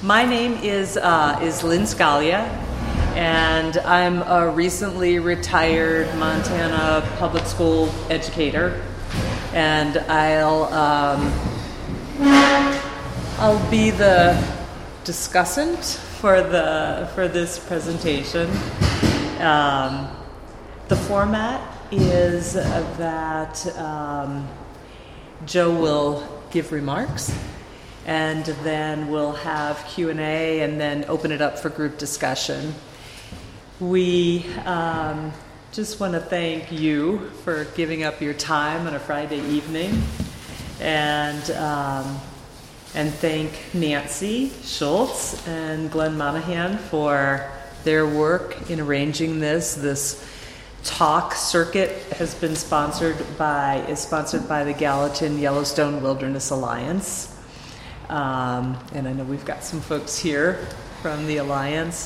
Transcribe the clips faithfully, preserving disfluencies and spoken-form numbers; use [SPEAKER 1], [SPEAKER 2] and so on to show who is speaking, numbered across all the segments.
[SPEAKER 1] My name is uh, is Lynn Scalia, and I'm a recently retired Montana public school educator, and I'll um, I'll be the discussant for the for this presentation. Um, the format is that um, Joe will give remarks, and then we'll have Q and A, and then open it up for group discussion. We um, just want to thank you for giving up your time on a Friday evening, and um, and thank Nancy Schultz and Glenn Monahan for their work in arranging this. This talk circuit has been sponsored by is sponsored by the Gallatin Yellowstone Wilderness Alliance. Um, and I know we've got some folks here from the Alliance.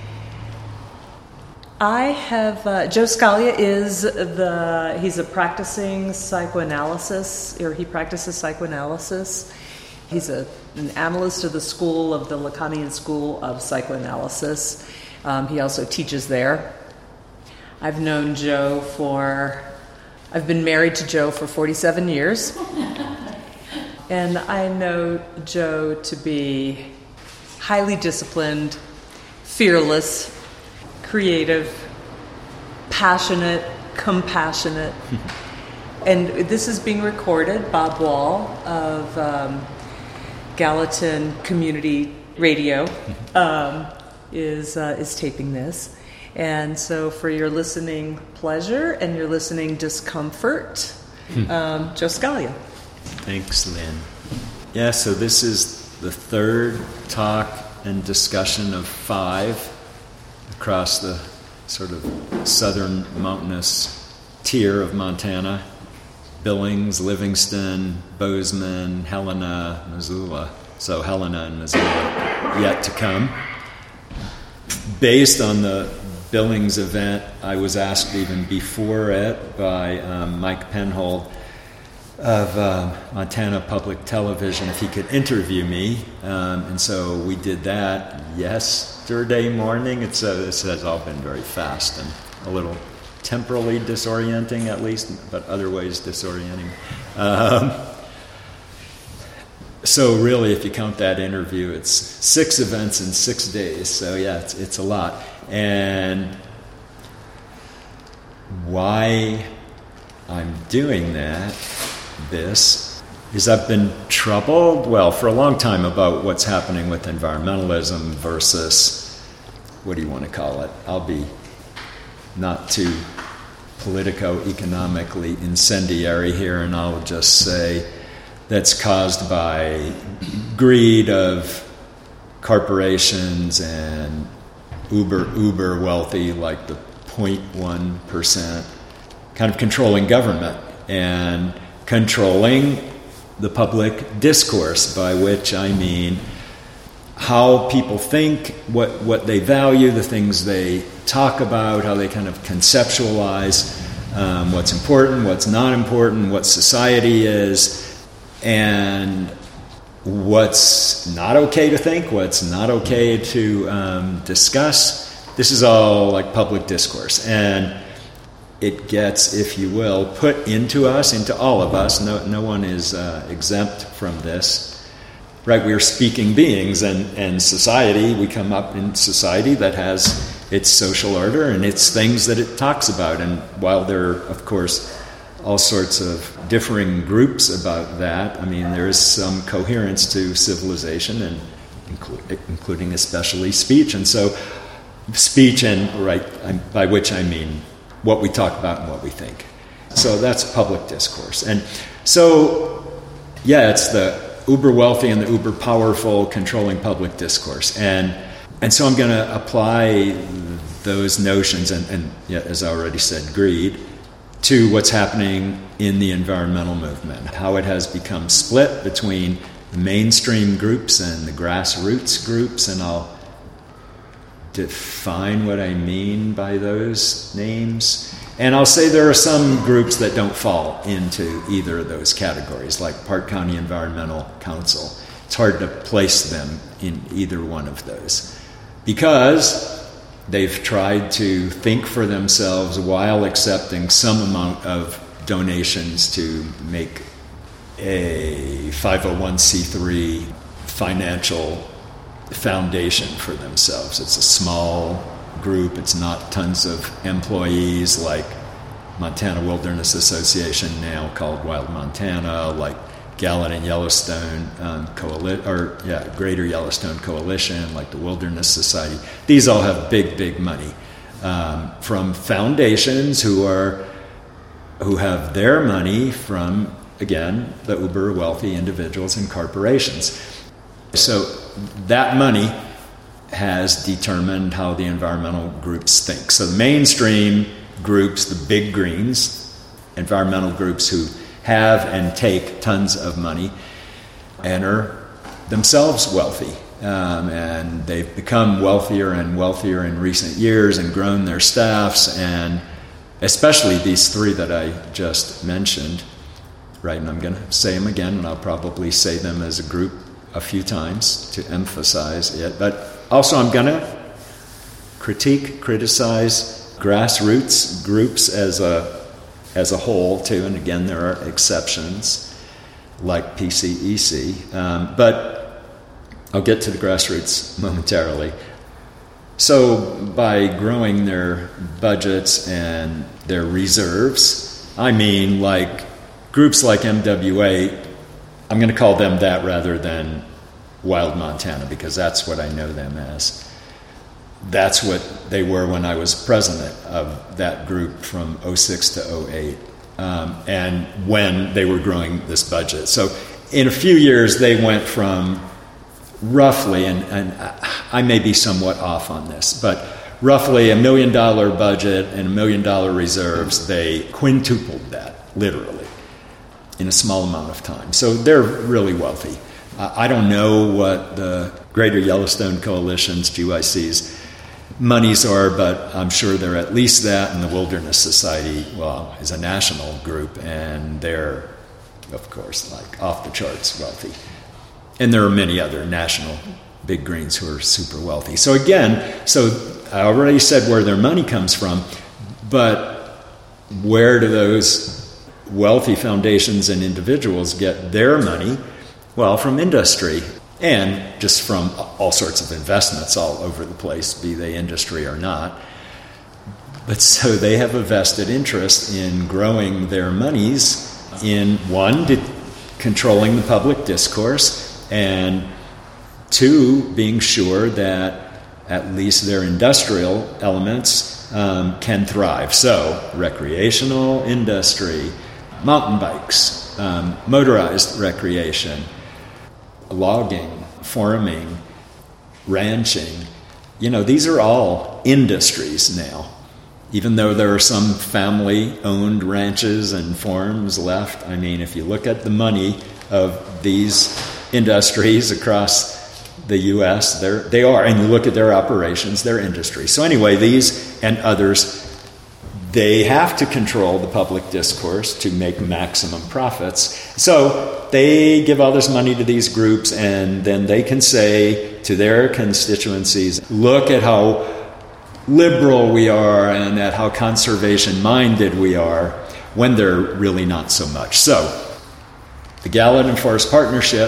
[SPEAKER 1] I have, uh, Joe Scalia is the, he's a practicing psychoanalysis, or he practices psychoanalysis. He's a, an analyst of the school of the Lacanian School of Psychoanalysis. Um, he also teaches there. I've known Joe for, I've been married to Joe for forty-seven years. And I know Joe to be highly disciplined, fearless, creative, passionate, compassionate. And this is being recorded. Bob Wall of um, Gallatin Community Radio um, is uh, is taping this. And so for your listening pleasure and your listening discomfort, um, Joe Scalia.
[SPEAKER 2] Thanks, Lynn. Yeah, so this is the third talk and discussion of five across the sort of southern mountainous tier of Montana. Billings, Livingston, Bozeman, Helena, Missoula. So Helena and Missoula yet to come. Based on the Billings event, I was asked even before it by um, Mike Penhold of uh, Montana Public Television if he could interview me, um, and so we did that yesterday morning. It's uh, this has all been very fast and a little temporally disorienting, at least, but other ways disorienting. Um, so really, if you count that interview, it's six events in six days. So yeah, it's it's a lot. And why I'm doing that, this, is I've been troubled, well, for a long time about what's happening with environmentalism versus, what do you want to call it? I'll be not too politico-economically incendiary here, and I'll just say that's caused by greed of corporations and uber, uber wealthy, like the zero point one percent, kind of controlling government and controlling the public discourse, by which I mean how people think, what, what they value, the things they talk about, how they kind of conceptualize um, what's important, what's not important, what society is, and what's not okay to think, what's not okay to um, discuss. This is all like public discourse. And it gets, if you will, put into us, into all of us. No, no one is uh, exempt from this. Right? We are speaking beings, and, and society, we come up in society that has its social order and its things that it talks about. And while there are, of course, all sorts of differing groups about that, I mean, there is some coherence to civilization, and inclu- including especially speech. And so speech, and right, by which I mean what we talk about and what we think. So that's public discourse. And so, yeah, it's the uber wealthy and the uber powerful controlling public discourse. And and so I'm going to apply those notions, and, and yeah, as I already said, greed, to what's happening in the environmental movement, how it has become split between the mainstream groups and the grassroots groups, and I'll define what I mean by those names. And I'll say there are some groups that don't fall into either of those categories, like Park County Environmental Council It's hard to place them in either one of those because they've tried to think for themselves while accepting some amount of donations to make a five oh one c three financial foundation for themselves. It's a small group. It's not tons of employees like Montana Wilderness Association, now called Wild Montana, like Gallatin Yellowstone um, Coalition, or yeah, Greater Yellowstone Coalition, like the Wilderness Society. These all have big, big money um, from foundations who are who have their money from, again, the uber wealthy individuals and corporations. So that money has determined how the environmental groups think. So the mainstream groups, the big greens, environmental groups who have and take tons of money and are themselves wealthy. Um, and they've become wealthier and wealthier in recent years and grown their staffs, and especially these three that I just mentioned, right? And I'm going to say them again, and I'll probably say them as a group a few times to emphasize it. But also I'm going to critique, criticize grassroots groups as a as a whole, too. And again, there are exceptions, like P C E C. Um, but I'll get to the grassroots momentarily. So by growing their budgets and their reserves, I mean like groups like M W A, I'm going to call them that rather than Wild Montana, because that's what I know them as. That's what they were when I was president of that group from oh six to oh eight, um, and when they were growing this budget. So in a few years, they went from roughly, and, and I may be somewhat off on this, but roughly a million dollar budget and a million dollar reserves, they quintupled that, literally, in a small amount of time. So they're really wealthy. Uh, I don't know what the Greater Yellowstone Coalition's, G Y C's, monies are, but I'm sure they're at least that, and the Wilderness Society, well, is a national group, and they're, of course, like off the charts wealthy. And there are many other national big greens who are super wealthy. So again, so I already said where their money comes from, but where do those wealthy foundations and individuals get their money? Well, from industry, and just from all sorts of investments all over the place, be they industry or not. But so they have a vested interest in growing their monies in, one, de- controlling the public discourse, and two, being sure that at least their industrial elements um, can thrive. So recreational industry, mountain bikes, um, motorized recreation, logging, farming, ranching, you know, these are all industries now. Even though there are some family-owned ranches and farms left, I mean, if you look at the money of these industries across the U S, they're, they are, and you look at their operations, they're industries. So anyway, these and others, they have to control the public discourse to make maximum profits. So they give all this money to these groups, and then they can say to their constituencies, look at how liberal we are and at how conservation-minded we are, when they're really not so much. So the Gallatin Forest Partnership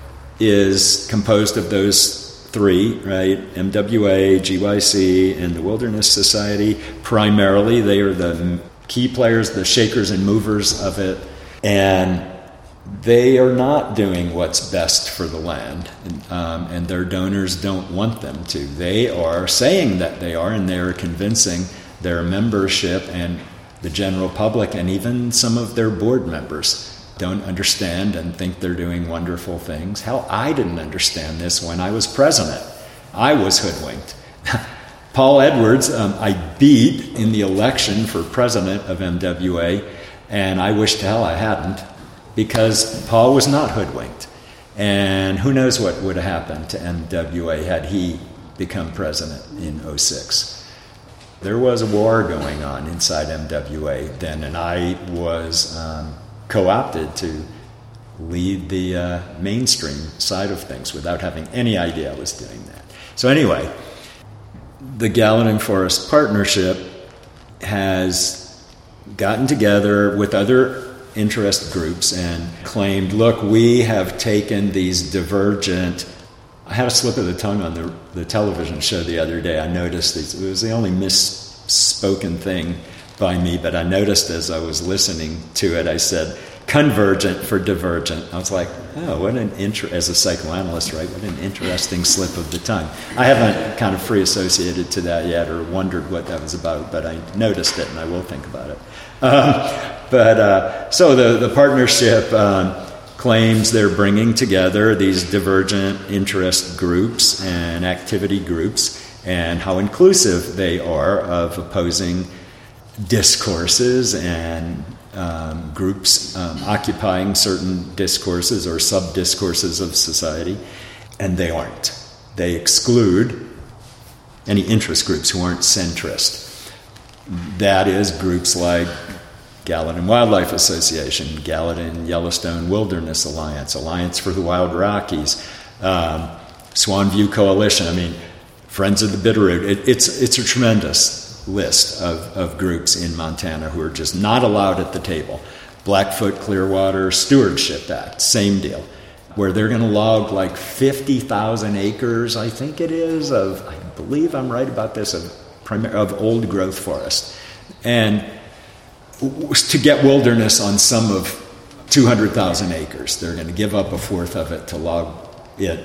[SPEAKER 2] is composed of those three, right? M W A, G Y C, and the Wilderness Society. Primarily, they are the key players, the shakers and movers of it. And they are not doing what's best for the land. And, um, and their donors don't want them to. They are saying that they are, and they are convincing their membership and the general public, and even some of their board members don't understand and think they're doing wonderful things. Hell, I didn't understand this when I was president. I was hoodwinked. Paul Edwards, um, I beat in the election for president of M W A, and I wish to hell I hadn't, because Paul was not hoodwinked. And who knows what would have happened to M W A had he become president in oh six. There was a war going on inside M W A then, and I was um, co-opted to lead the uh, mainstream side of things without having any idea I was doing that. So anyway, the Gallatin Forest Partnership has gotten together with other interest groups and claimed, look, we have taken these divergent... I had a slip of the tongue on the, the television show the other day. I noticed these, it was the only misspoken thing by me, but I noticed as I was listening to it, I said, convergent for divergent. I was like, oh, what an inter- as a psychoanalyst, right? What an interesting slip of the tongue. I haven't kind of free associated to that yet or wondered what that was about, but I noticed it and I will think about it. Um, but uh, so the, the partnership um, claims they're bringing together these divergent interest groups and activity groups and how inclusive they are of opposing discourses and um, groups um, occupying certain discourses or sub-discourses of society, and they aren't. They exclude any interest groups who aren't centrist. That is groups like Gallatin Wildlife Association, Gallatin Yellowstone Wilderness Alliance, Alliance for the Wild Rockies, um, Swan View Coalition, I mean, Friends of the Bitterroot. It, it's, it's a tremendous list of, of groups in Montana who are just not allowed at the table. Blackfoot Clearwater Stewardship Act, same deal, where they're going to log like fifty thousand acres, I think it is, of, I believe I'm right about this, of, primar- of old growth forest. And to get wilderness on some of two hundred thousand acres. They're going to give up a fourth of it to log it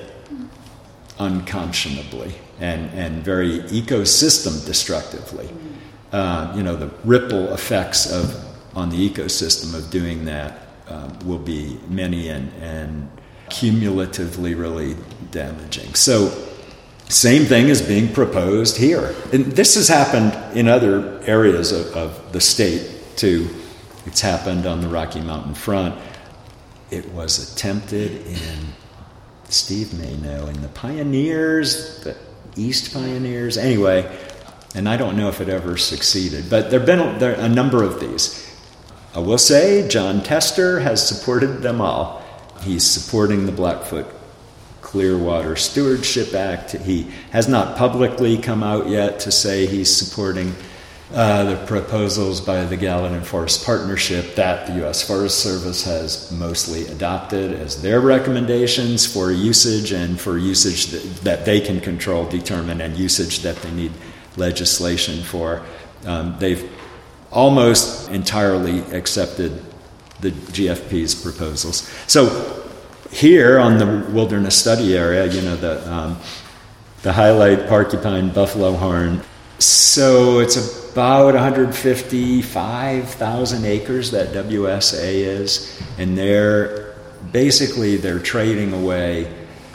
[SPEAKER 2] unconscionably and, and very ecosystem destructively. Uh, you know, the ripple effects of on the ecosystem of doing that um, will be many and, and cumulatively really damaging. So same thing is being proposed here. And this has happened in other areas of, of the state too. It's happened on the Rocky Mountain front. It was attempted in, Steve may know, in the Pioneers, the East Pioneers, anyway, and I don't know if it ever succeeded, but there have been there, a number of these. I will say John Tester has supported them all. He's supporting the Blackfoot Clearwater Stewardship Act. He has not publicly come out yet to say he's supporting Uh, the proposals by the Gallatin Forest Partnership that the U S Forest Service has mostly adopted as their recommendations for usage and for usage that, that they can control, determine, and usage that they need legislation for. Um, they've almost entirely accepted the G F P's proposals. So here on the wilderness study area, you know, the, um, the highlight porcupine buffalo horn. So it's about one hundred fifty-five thousand acres that W S A is, and they're basically they're trading away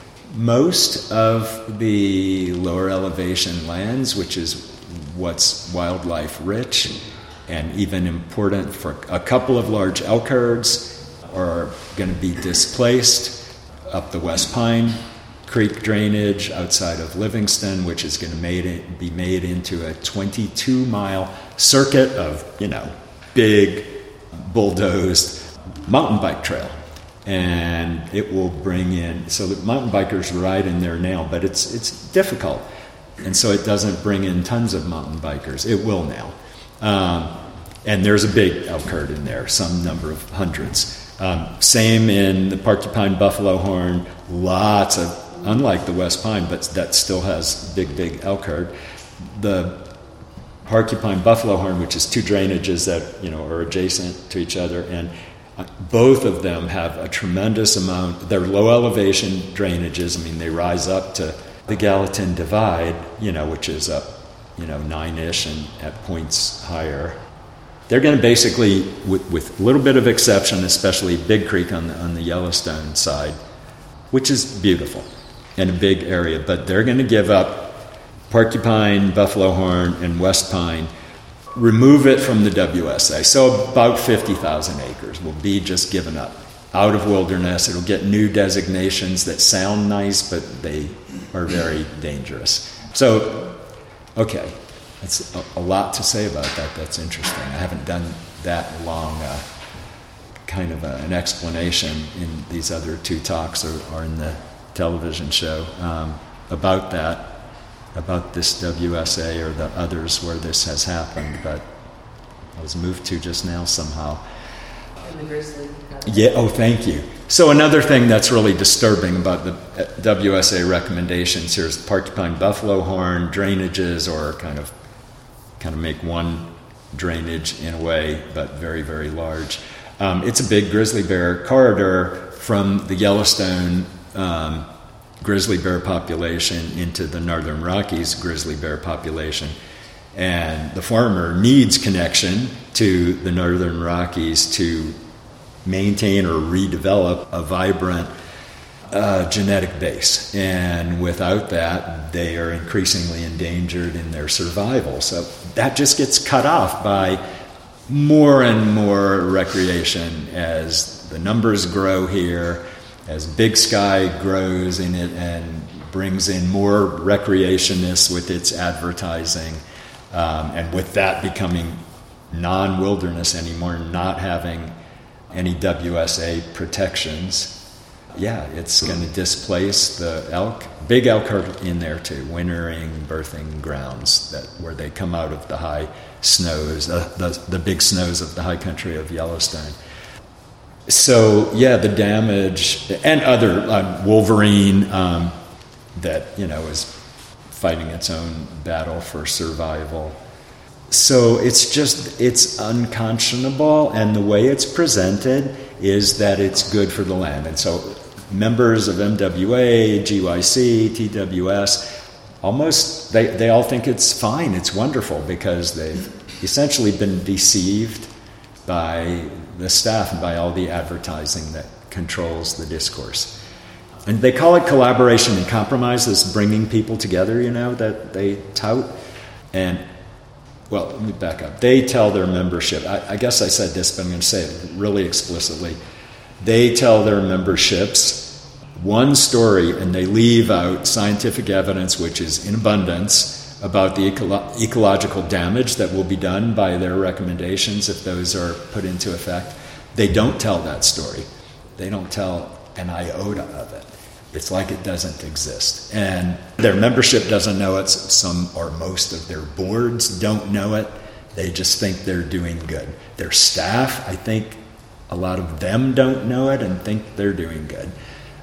[SPEAKER 2] most of the lower elevation lands, which is what's wildlife rich and even important for a couple of large elk herds are going to be displaced up the West Pine Creek drainage outside of Livingston, which is going to made it, be made into a twenty-two mile circuit of, you know, big bulldozed mountain bike trail. And it will bring in, so the mountain bikers ride in there now, but it's it's difficult. And so it doesn't bring in tons of mountain bikers. It will now. Um, and there's a big elk herd in there, some number of hundreds. Um, same in the porcupine buffalo horn, lots of, unlike the West Pine, but that still has big, big elk herd. The porcupine buffalo horn, which is two drainages that, you know, are adjacent to each other, and both of them have a tremendous amount. They're low elevation drainages. I mean, they rise up to the Gallatin Divide, you know, which is up, you know, nine-ish and at points higher. They're going to basically, with, with a little bit of exception, especially Big Creek on the, on the Yellowstone side, which is beautiful and a big area, but they're going to give up porcupine, buffalo horn, and West Pine, remove it from the W S A. So about fifty thousand acres will be just given up out of wilderness. It'll get new designations that sound nice, but they are very dangerous. So, okay, that's a, a lot to say about that. That's interesting. I haven't done that long uh, kind of a, an explanation in these other two talks or, or in the television show um, about that, about this W S A or the others where this has happened, but I was moved to just now somehow.
[SPEAKER 1] And the grizzly.
[SPEAKER 2] Yeah, oh, thank you. So another thing that's really disturbing about the W S A recommendations here is the porcupine buffalo horn drainages, or kind of kind of make one drainage in a way, but very, very large. Um, it's a big grizzly bear corridor from the Yellowstone um, grizzly bear population into the Northern Rockies grizzly bear population. And the former needs connection to the Northern Rockies to maintain or redevelop a vibrant uh, genetic base. And without that, they are increasingly endangered in their survival. So that just gets cut off by more and more recreation as the numbers grow here, as Big Sky grows in it and brings in more recreationists with its advertising, um, and with that becoming non-wilderness anymore, not having any W S A protections, yeah, it's going to displace the elk. Big elk are in there too, wintering, birthing grounds that where they come out of the high snows, uh, the, the big snows of the high country of Yellowstone. So, yeah, the damage, and other, uh, Wolverine, um, that, you know, is fighting its own battle for survival. So it's just, it's unconscionable, and the way it's presented is that it's good for the land. And so members of M W A, G Y C, T W S, almost, they, they all think it's fine, it's wonderful, because they've essentially been deceived by the staff and by all the advertising that controls the discourse. And they call it collaboration and compromise, this bringing people together, you know, that they tout. And, well, let me back up. They tell their membership, I, I guess I said this, but I'm going to say it really explicitly. They tell their memberships one story, and they leave out scientific evidence, which is in abundance, about the eco- ecological damage that will be done by their recommendations if those are put into effect. They don't tell that story. They don't tell an iota of it. It's like it doesn't exist. And their membership doesn't know it. Some or most of their boards don't know it. They just think they're doing good. Their staff, I think a lot of them don't know it and think they're doing good.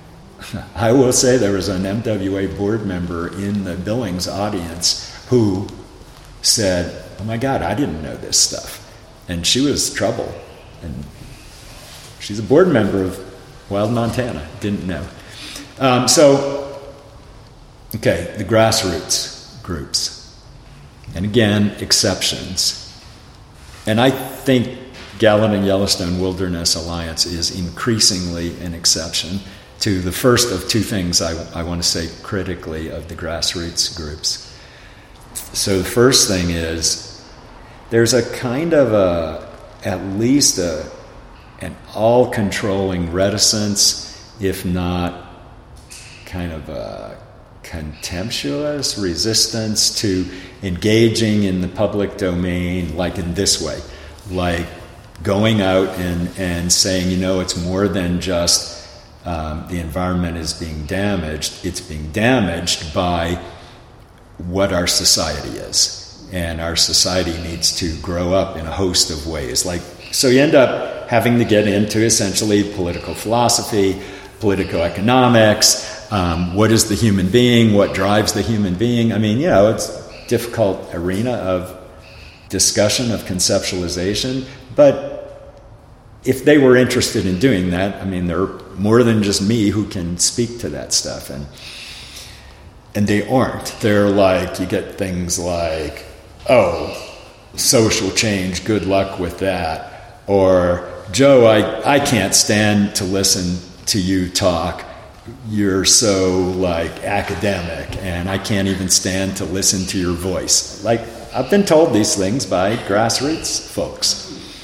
[SPEAKER 2] I will say there was an M W A board member in the Billings audience who said, oh my God, I didn't know this stuff. And she was trouble. And she's a board member of Wild Montana, didn't know. Um, so, okay, the grassroots groups. And again, exceptions. And I think Gallatin Yellowstone Wilderness Alliance is increasingly an exception to the first of two things I, I want to say critically of the grassroots groups. So the first thing is there's a kind of a, at least a, an all-controlling reticence, if not kind of a contemptuous resistance to engaging in the public domain like in this way, like going out and, and saying, you know, it's more than just um, the environment is being damaged, it's being damaged by what our society is. And our society needs to grow up in a host of ways. Like, so you end up having to get into essentially political philosophy, political economics, um, what is the human being, what drives the human being. I mean, you know, it's a difficult arena of discussion, of conceptualization, but if they were interested in doing that, I mean, there are more than just me who can speak to that stuff, and and they aren't. They're like, you get things like, oh, social change, good luck with that, or Joe, I, I can't stand to listen to you talk. You're so, like, academic, and I can't even stand to listen to your voice. Like, I've been told these things by grassroots folks.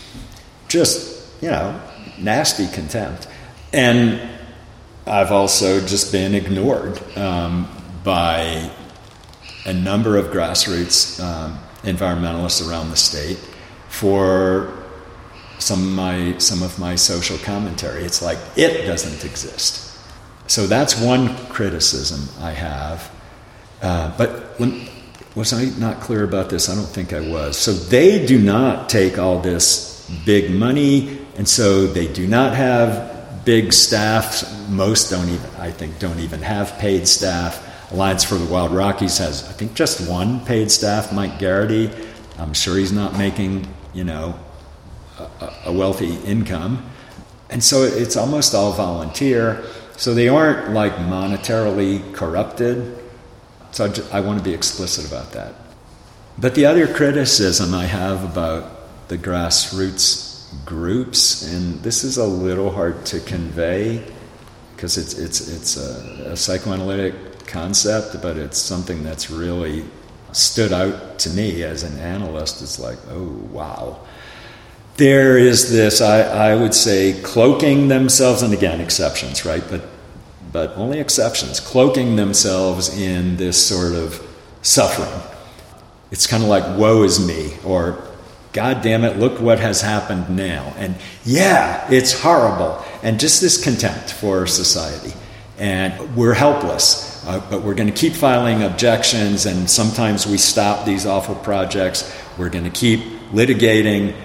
[SPEAKER 2] Just, you know, nasty contempt. And I've also just been ignored um, by a number of grassroots um, environmentalists around the state for some of my some of my social commentary. It's like it doesn't exist. So that's one criticism I have. Uh, but when, was I not clear about this? I don't think I was. So they do not take all this big money, and so they do not have big staffs. Most don't even, I think, don't even have paid staff. Alliance for the Wild Rockies has, I think, just one paid staff, Mike Garrity. I'm sure he's not making, you know, a, a wealthy income. And so it's almost all volunteer. So they aren't, like, monetarily corrupted. So I, just, I want to be explicit about that. But the other criticism I have about the grassroots groups, and this is a little hard to convey because it's it's it's a, a psychoanalytic concept, but it's something that's really stood out to me as an analyst. It's like, oh, wow. There is this, I, I would say, cloaking themselves, and again, exceptions, right? But but only exceptions, cloaking themselves in this sort of suffering. It's kind of like, woe is me, or God damn it, look what has happened now. And yeah, it's horrible. And just this contempt for society. And we're helpless, uh, but we're going to keep filing objections, and sometimes we stop these awful projects. We're going to keep litigating,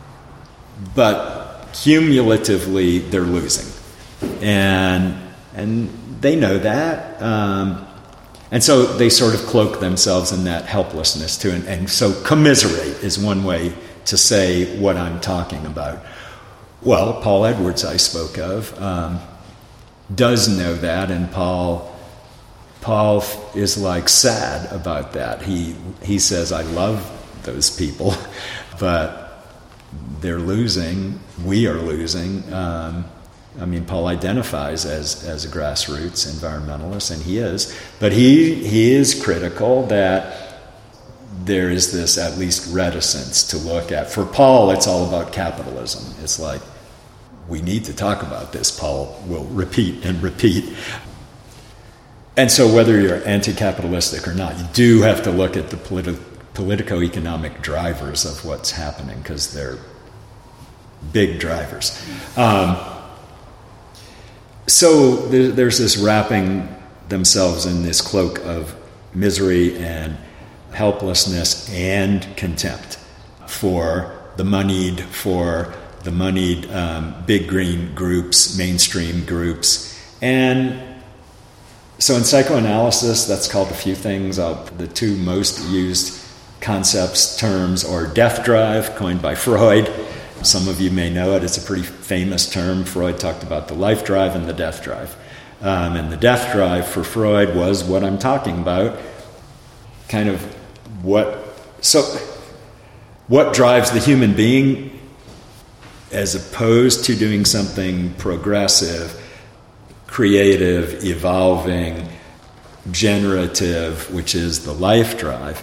[SPEAKER 2] but cumulatively they're losing. And and they know that. Um, and so they sort of cloak themselves in that helplessness too. And, and so commiserate is one way to say what I'm talking about. Well, Paul Edwards, I spoke of, um, does know that, and Paul Paul is like sad about that. He he says, I love those people, but they're losing. We are losing. Um, I mean, Paul identifies as as a grassroots environmentalist, and he is, but he he is critical that there is this at least reticence to look at. For Paul, it's all about capitalism. It's like, we need to talk about this, Paul will repeat and repeat. And so whether you're anti-capitalistic or not, you do have to look at the politi- politico-economic drivers of what's happening, because they're big drivers. Um, so there, there's this wrapping themselves in this cloak of misery and helplessness and contempt for the moneyed, for the moneyed um, big green groups, mainstream groups. And so in psychoanalysis, that's called a few things. Uh, the two most used concepts, terms, are death drive, coined by Freud. Some of you may know it. It's a pretty famous term. Freud talked about the life drive and the death drive. Um, and the death drive for Freud was what I'm talking about. Kind of what... So what drives the human being as opposed to doing something progressive, creative, evolving, generative, which is the life drive.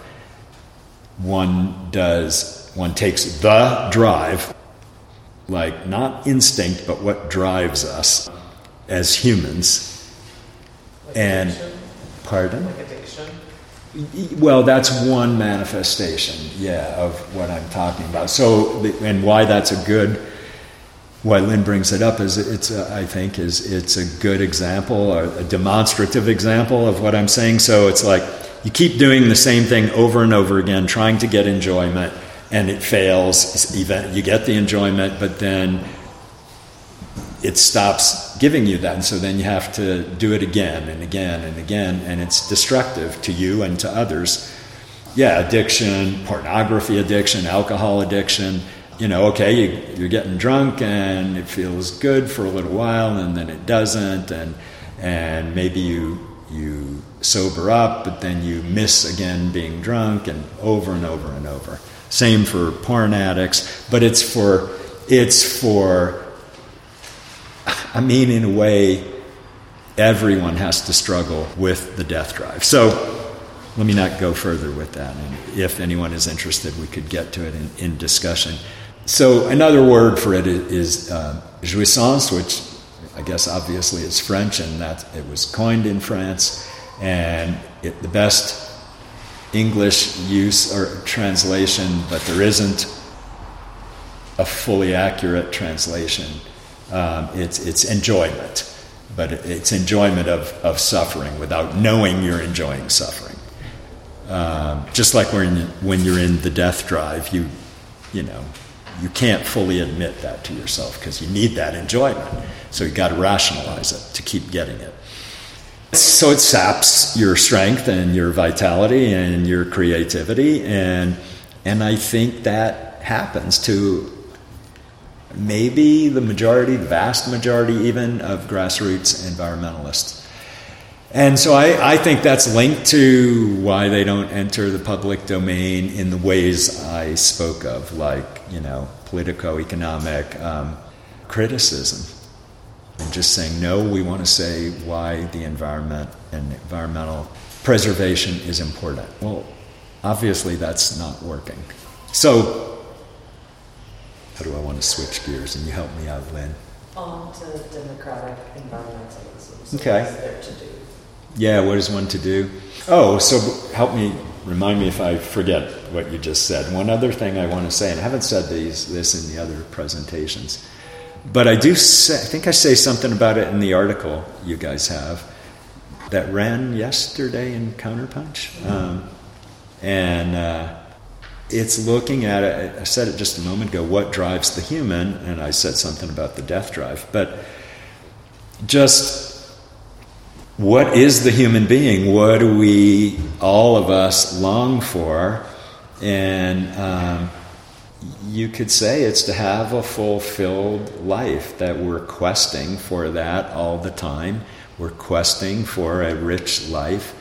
[SPEAKER 2] One does, one takes the drive, like not instinct, but what drives us as humans.
[SPEAKER 1] Like
[SPEAKER 2] and,
[SPEAKER 1] addiction?
[SPEAKER 2] Pardon?
[SPEAKER 1] Like addiction?
[SPEAKER 2] Well, that's one manifestation, yeah, of what I'm talking about. So, and why that's a good... Why Lynn brings it up is it's a, I think is it's a good example, or a demonstrative example of what I'm saying. So it's like you keep doing the same thing over and over again, trying to get enjoyment, and it fails. You get the enjoyment, but then it stops giving you that, and so then you have to do it again and again and again, and it's destructive to you and to others. Yeah, addiction, pornography addiction, alcohol addiction. You know, okay, you, you're getting drunk and it feels good for a little while, and then it doesn't, and and maybe you you sober up, but then you miss again being drunk, and over and over and over. Same for porn addicts, but it's for it's for. I mean, in a way, everyone has to struggle with the death drive. So let me not go further with that, and if anyone is interested, we could get to it in, in discussion. So another word for it is uh, jouissance, which I guess obviously is French, and that it was coined in France. And it, the best English use or translation, but there isn't a fully accurate translation. Um, it's it's enjoyment, but it's enjoyment of, of suffering without knowing you're enjoying suffering. Um, just like when when you're in the death drive, you you know you can't fully admit that to yourself because you need that enjoyment. So you got to rationalize it to keep getting it. So it saps your strength and your vitality and your creativity, and and I think that happens to maybe the majority, the vast majority even, of grassroots environmentalists. And so I, I think that's linked to why they don't enter the public domain in the ways I spoke of, like, you know, politico-economic um, criticism. And just saying, no, we want to say why the environment and environmental preservation is important. Well, obviously that's not working. So, how do I want to switch gears? And you help me out, Lynn.
[SPEAKER 1] On to democratic environmentalism. So
[SPEAKER 2] Okay.
[SPEAKER 1] What is there to do?
[SPEAKER 2] Yeah, what is one to do? Oh, so help me, remind me if I forget what you just said. One other thing I want to say, and I haven't said these this in the other presentations, but I do say, I think I say something about it in the article you guys have that ran yesterday in Counterpunch. Um, and uh, it's looking at it, I said it just a moment ago, what drives the human, and I said something about the death drive, but just what is the human being? What do we, all of us, long for? And um, you could say it's to have a fulfilled life, that we're questing for that all the time. We're questing for a rich life,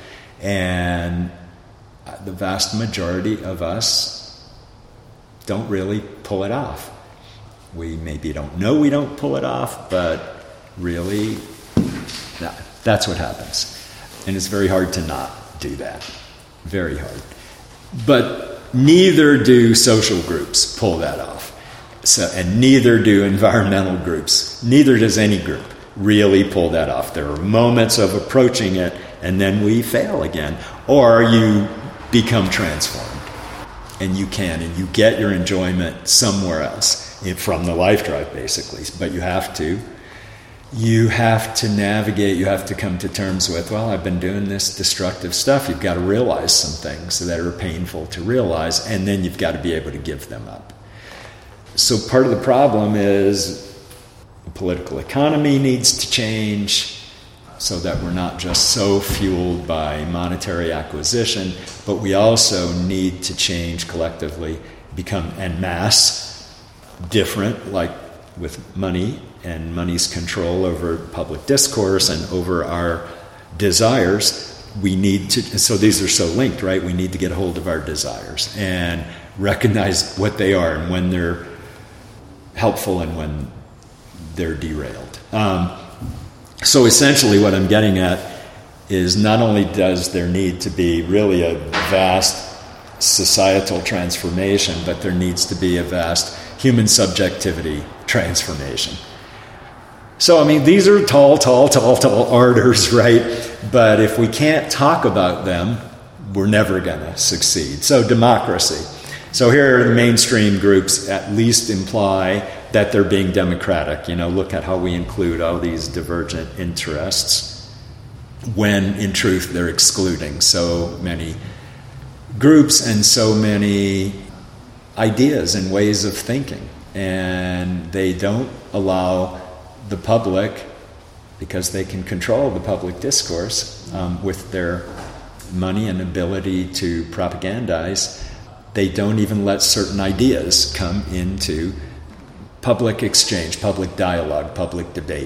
[SPEAKER 2] and the vast majority of us don't really pull it off. We maybe don't know we don't pull it off, but really, that, that's what happens. And it's very hard to not do that. Very hard. But neither do social groups pull that off. So, and neither do environmental groups. Neither does any group really pull that off. There are moments of approaching it, and then we fail again. Or you become transformed. And you can, and you get your enjoyment somewhere else, from the life drive, basically. But you have to, you have to navigate, you have to come to terms with, well, I've been doing this destructive stuff. You've got to realize some things that are painful to realize, and then you've got to be able to give them up. So part of the problem is the political economy needs to change, so that we're not just so fueled by monetary acquisition, but we also need to change collectively, become en masse different, like with money and money's control over public discourse and over our desires. We need to, so these are so linked, right? We need to get a hold of our desires and recognize what they are and when they're helpful and when they're derailed. Um, So essentially what I'm getting at is not only does there need to be really a vast societal transformation, but there needs to be a vast human subjectivity transformation. So, I mean, these are tall, tall, tall, tall orders, right? But if we can't talk about them, we're never going to succeed. So democracy. So here are the mainstream groups at least imply that they're being democratic. You know, look at how we include all these divergent interests when in truth they're excluding so many groups and so many ideas and ways of thinking. And they don't allow the public, because they can control the public discourse um, with their money and ability to propagandize, they don't even let certain ideas come into public exchange, public dialogue, public debate.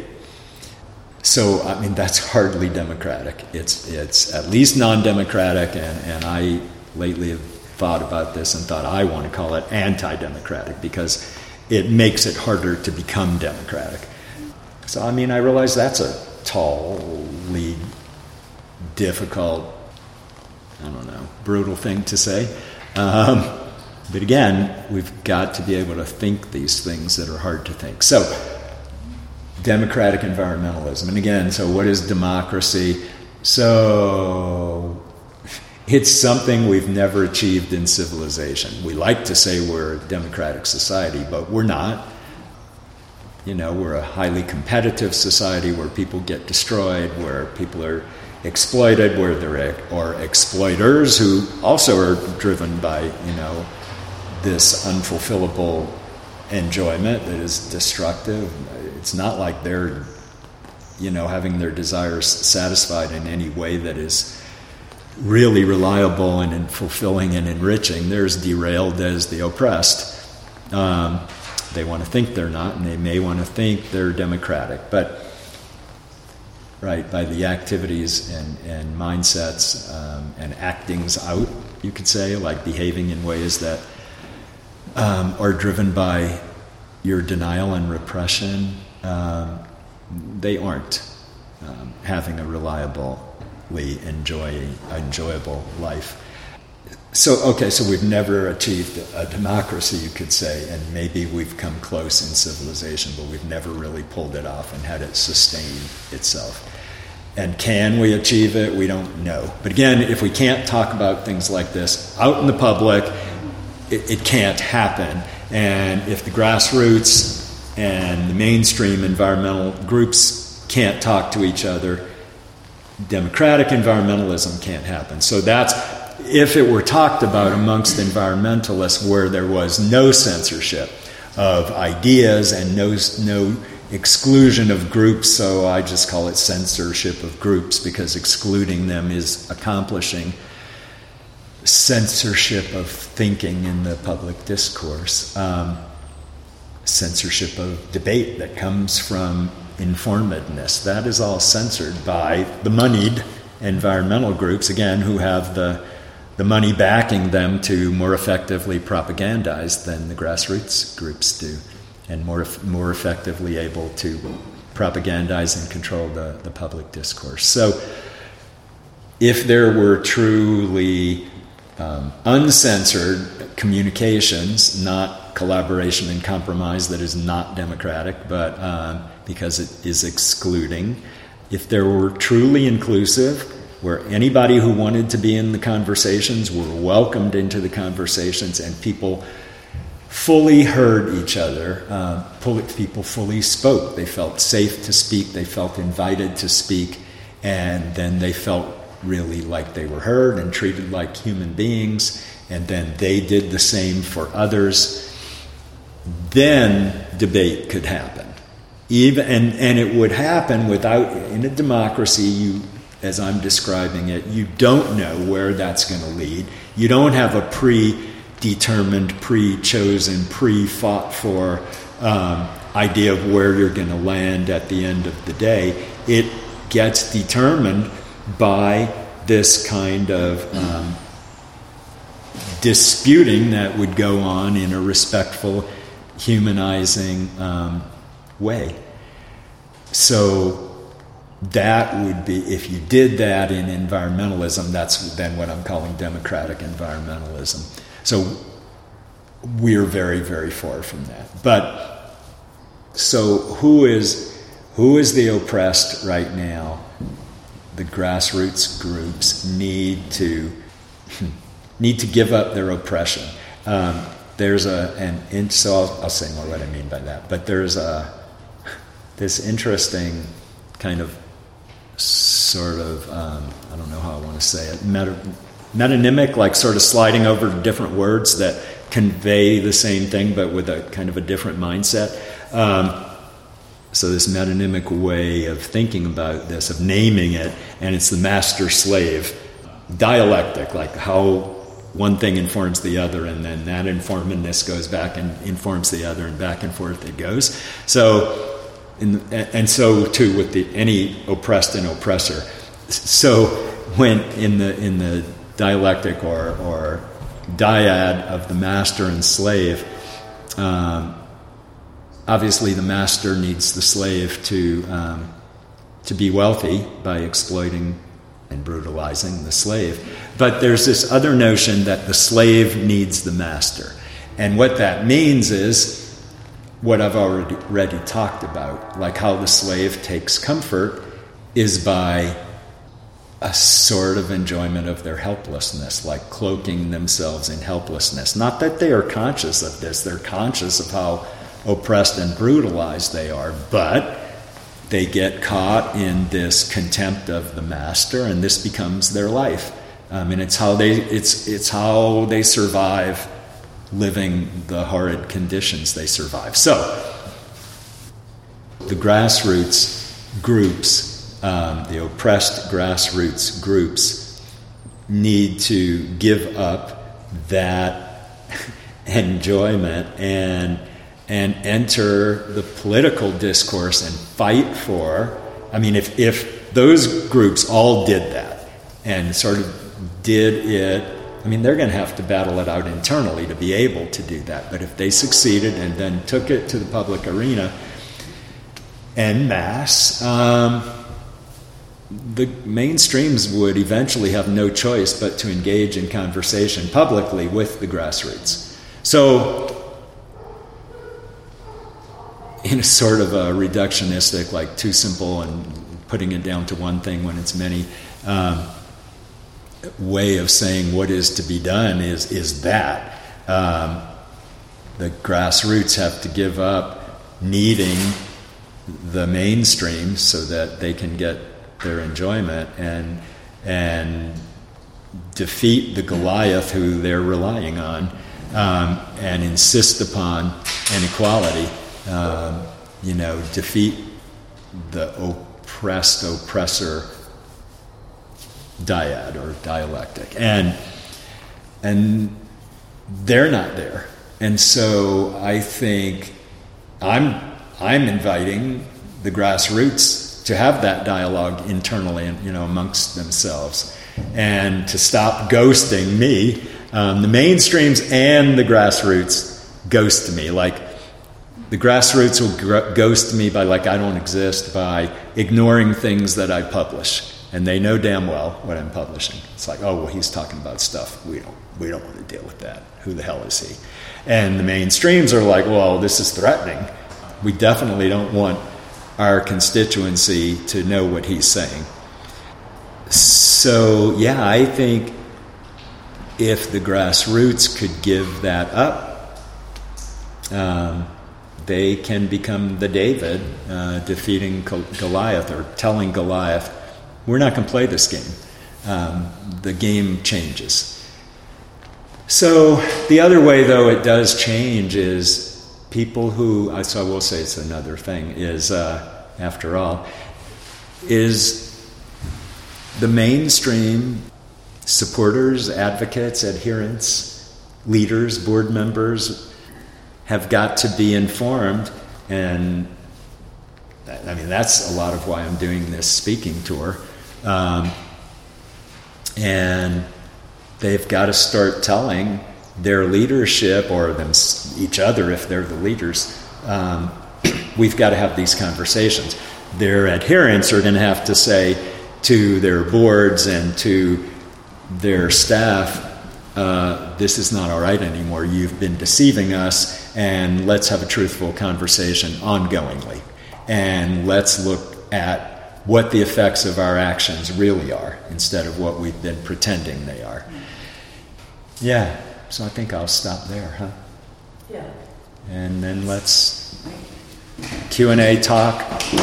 [SPEAKER 2] So, I mean, that's hardly democratic. It's it's at least non-democratic, and, and I lately have thought about this and thought I want to call it anti-democratic because it makes it harder to become democratic. So, I mean, I realize that's a tall, lead, difficult, I don't know, brutal thing to say. Um, but again, we've got to be able to think these things that are hard to think. So, democratic environmentalism. And again, so what is democracy? So, it's something we've never achieved in civilization. We like to say we're a democratic society, but we're not. You know, we're a highly competitive society where people get destroyed, where people are exploited, where there are exploiters who also are driven by, you know, this unfulfillable enjoyment that is destructive. It's not like they're, you know, having their desires satisfied in any way that is really reliable and fulfilling and enriching. They're as derailed as the oppressed. Um, they want to think they're not, and they may want to think they're democratic. But, right, by the activities and, and mindsets um, and actings out, you could say, like behaving in ways that um, are driven by your denial and repression, um, they aren't um, having a reliably enjoy, enjoyable life. So, okay, so we've never achieved a democracy, you could say, and maybe we've come close in civilization, but we've never really pulled it off and had it sustain itself. And can we achieve it? We don't know. But again, if we can't talk about things like this out in the public, it, it can't happen. And if the grassroots and the mainstream environmental groups can't talk to each other, democratic environmentalism can't happen. So that's, if it were talked about amongst environmentalists where there was no censorship of ideas and no, no exclusion of groups, so I just call it censorship of groups because excluding them is accomplishing censorship of thinking in the public discourse, um, censorship of debate that comes from informedness. That is all censored by the moneyed environmental groups, again, who have the the money backing them to more effectively propagandize than the grassroots groups do, and more more effectively able to propagandize and control the, the public discourse. So if there were truly um, uncensored communications, not collaboration and compromise that is not democratic, but um, because it is excluding, if there were truly inclusive, where anybody who wanted to be in the conversations were welcomed into the conversations and people fully heard each other, uh, people fully spoke. They felt safe to speak, they felt invited to speak, and then they felt really like they were heard and treated like human beings, and then they did the same for others. Then debate could happen. Even and, and it would happen without, in a democracy, you as I'm describing it, you don't know where that's going to lead. You don't have a predetermined, pre-chosen, pre-fought-for um, idea of where you're going to land at the end of the day. It gets determined by this kind of um, disputing that would go on in a respectful, humanizing um, way. So that would be, if you did that in environmentalism, that's then what I'm calling democratic environmentalism. So we're very, very far from that. But so who is who is the oppressed right now? The grassroots groups need to need to give up their oppression. Um, there's a and, and so I'll, I'll say more what I mean by that. But there's a this interesting kind of sort of, um, I don't know how I want to say it, meta, metonymic, like sort of sliding over different words that convey the same thing but with a kind of a different mindset. Um, so this metonymic way of thinking about this, of naming it, and it's the master-slave dialectic, like how one thing informs the other, and then that informedness goes back and informs the other, and back and forth it goes. So In, and so too with the any oppressed and oppressor. So when in the in the dialectic or or dyad of the master and slave, um, obviously the master needs the slave to um, to be wealthy by exploiting and brutalizing the slave. But there's this other notion that the slave needs the master, and what that means is what I've already, already talked about, like how the slave takes comfort is by a sort of enjoyment of their helplessness, like cloaking themselves in helplessness. Not that they are conscious of this, they're conscious of how oppressed and brutalized they are, but they get caught in this contempt of the master, and this becomes their life. Um, and it's how they it's it's how they survive living the horrid conditions they survive. So the grassroots groups, um, the oppressed grassroots groups, need to give up that enjoyment and and enter the political discourse and fight for. I mean, if if those groups all did that and sort of did it, I mean, they're going to have to battle it out internally to be able to do that. But if they succeeded and then took it to the public arena en masse, um, the mainstreams would eventually have no choice but to engage in conversation publicly with the grassroots. So, in a sort of a reductionistic, like too simple and putting it down to one thing when it's many, um, way of saying what is to be done is is that um, the grassroots have to give up needing the mainstream so that they can get their enjoyment and and defeat the Goliath who they're relying on, um, and insist upon inequality. Um, you know, defeat the oppressed oppressor dyad or dialectic, and and they're not there. And so I think I'm I'm inviting the grassroots to have that dialogue internally, and you know, amongst themselves, and to stop ghosting me. Um, the mainstreams and the grassroots ghost me. Like the grassroots will gr- ghost me by like I don't exist, by ignoring things that I publish. And they know damn well what I'm publishing. It's like, oh, well, he's talking about stuff. We don't we don't want to deal with that. Who the hell is he? And the mainstreams are like, well, this is threatening. We definitely don't want our constituency to know what he's saying. So, yeah, I think if the grassroots could give that up, um, they can become the David uh, defeating Goliath, or telling Goliath, we're not going to play this game. Um, the game changes. So the other way, though, it does change is people who, so I will say it's another thing, is, uh, after all, is the mainstream supporters, advocates, adherents, leaders, board members have got to be informed. And I mean, that's a lot of why I'm doing this speaking tour. Um, and they've got to start telling their leadership, or them, each other if they're the leaders, um, we've got to have these conversations. Their adherents are going to have to say to their boards and to their staff, uh, this is not all right anymore. You've been deceiving us, and let's have a truthful conversation ongoingly. And let's look at what the effects of our actions really are, instead of what we've been pretending they are. Yeah, so I think I'll stop there, huh?
[SPEAKER 1] Yeah.
[SPEAKER 2] And then let's Q and A talk.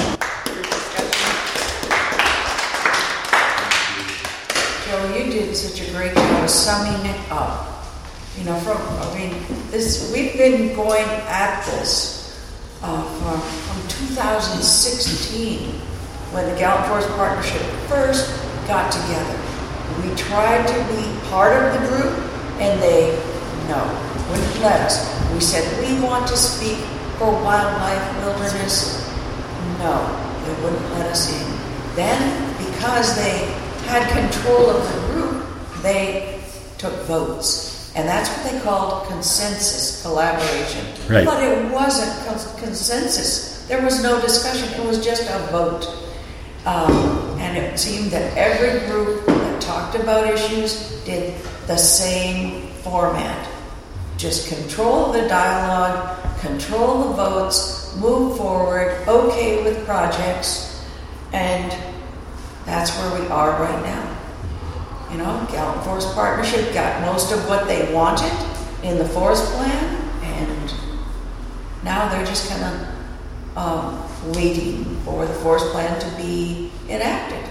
[SPEAKER 3] Joe, you did such a great job of summing it up. You know, from, I mean, this, we've been going at this uh, from, from two thousand sixteen, when the Gallup Force Partnership first got together. We tried to be part of the group, and they, no, wouldn't let us. We said, we want to speak for wildlife, wilderness. No, they wouldn't let us in. Then, because they had control of the group, they took votes. And that's what they called consensus collaboration.
[SPEAKER 2] Right.
[SPEAKER 3] But it wasn't cons- consensus. There was no discussion. It was just a vote. Um, and it seemed that every group that talked about issues did the same format. Just control the dialogue, control the votes, move forward, okay with projects, and that's where we are right now. You know, Gallatin Forest Partnership got most of what they wanted in the forest plan, and now they're just kind of um, waiting for the forest plan to be enacted.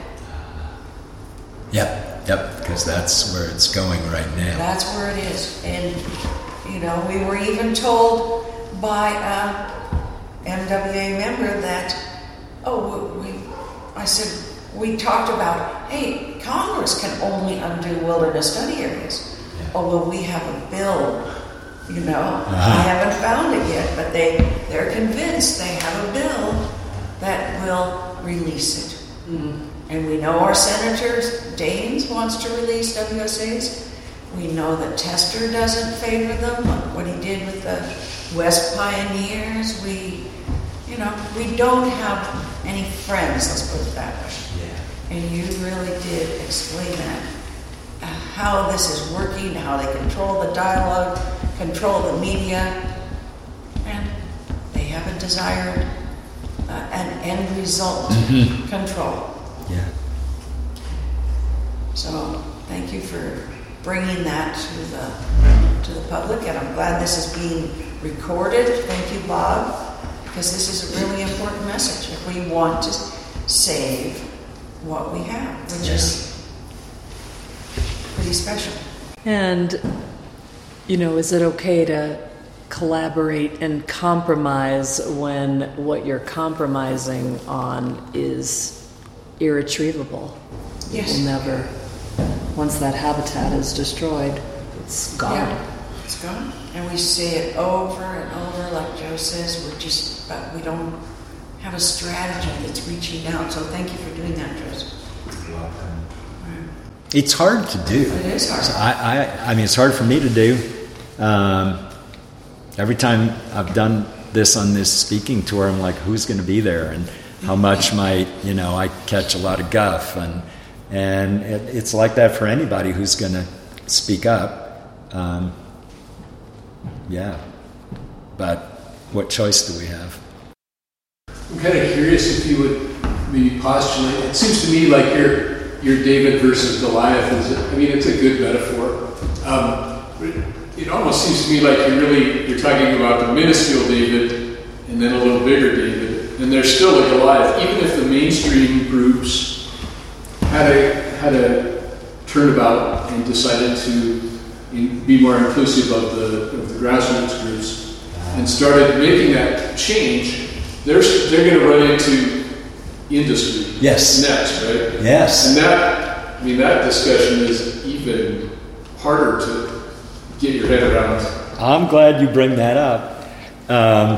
[SPEAKER 2] Yep, yep, because that's where it's going right now.
[SPEAKER 3] That's where it is. And, you know, we were even told by a M W A member that, oh, we, I said, we talked about, hey, Congress can only undo wilderness study areas. Yeah. Oh, well, we have a bill, you know. Uh-huh. I haven't found it yet, but they, they're convinced they have a bill that will release it. Mm-hmm. And we know our Senator Daines wants to release W S As. We know that Tester doesn't favor them, what he did with the West Pioneers. We, you know, we don't have any friends, let's put it that way. Yeah. And you really did explain that, uh, how this is working, how they control the dialogue, control the media, and they have a desired uh, an end result mm-hmm. control.
[SPEAKER 2] Yeah.
[SPEAKER 3] So thank you for bringing that to the to the public, and I'm glad this is being recorded. Thank you, Bob, because this is a really important message if we want to save what we have, which yeah. is pretty special.
[SPEAKER 1] And, you know, is it okay to collaborate and compromise when what you're compromising on is irretrievable?
[SPEAKER 3] Yes.
[SPEAKER 1] It will never, once that habitat is destroyed, it's gone.
[SPEAKER 3] Yeah, it's gone. And we say it over and over, like Joe says, we're just, but we don't have a strategy that's reaching out. So thank you for doing that, Joseph.
[SPEAKER 2] It's hard to do.
[SPEAKER 3] It is hard.
[SPEAKER 2] So I, I, I mean, it's hard for me to do. Um, every time I've done this on this speaking tour, I'm like, who's going to be there? And how much might, you know, I catch a lot of guff. And and it, it's like that for anybody who's going to speak up. Um, yeah. But what choice do we have?
[SPEAKER 4] I'm kind of curious if you would maybe postulate. It seems to me like you're You're David versus Goliath. Is it, I mean, it's a good metaphor. Um, it almost seems to me like you're really you're talking about the minuscule David and then a little bigger David, and there's still a Goliath. Even if the mainstream groups had a had a turnabout and decided to in, be more inclusive of the of the grassroots groups and started making that change, they're they're going to run into industry
[SPEAKER 2] yes.
[SPEAKER 4] next, right?
[SPEAKER 2] Yes.
[SPEAKER 4] And that, I mean, that discussion is even harder to get your head around.
[SPEAKER 2] I'm glad you bring that up. Um,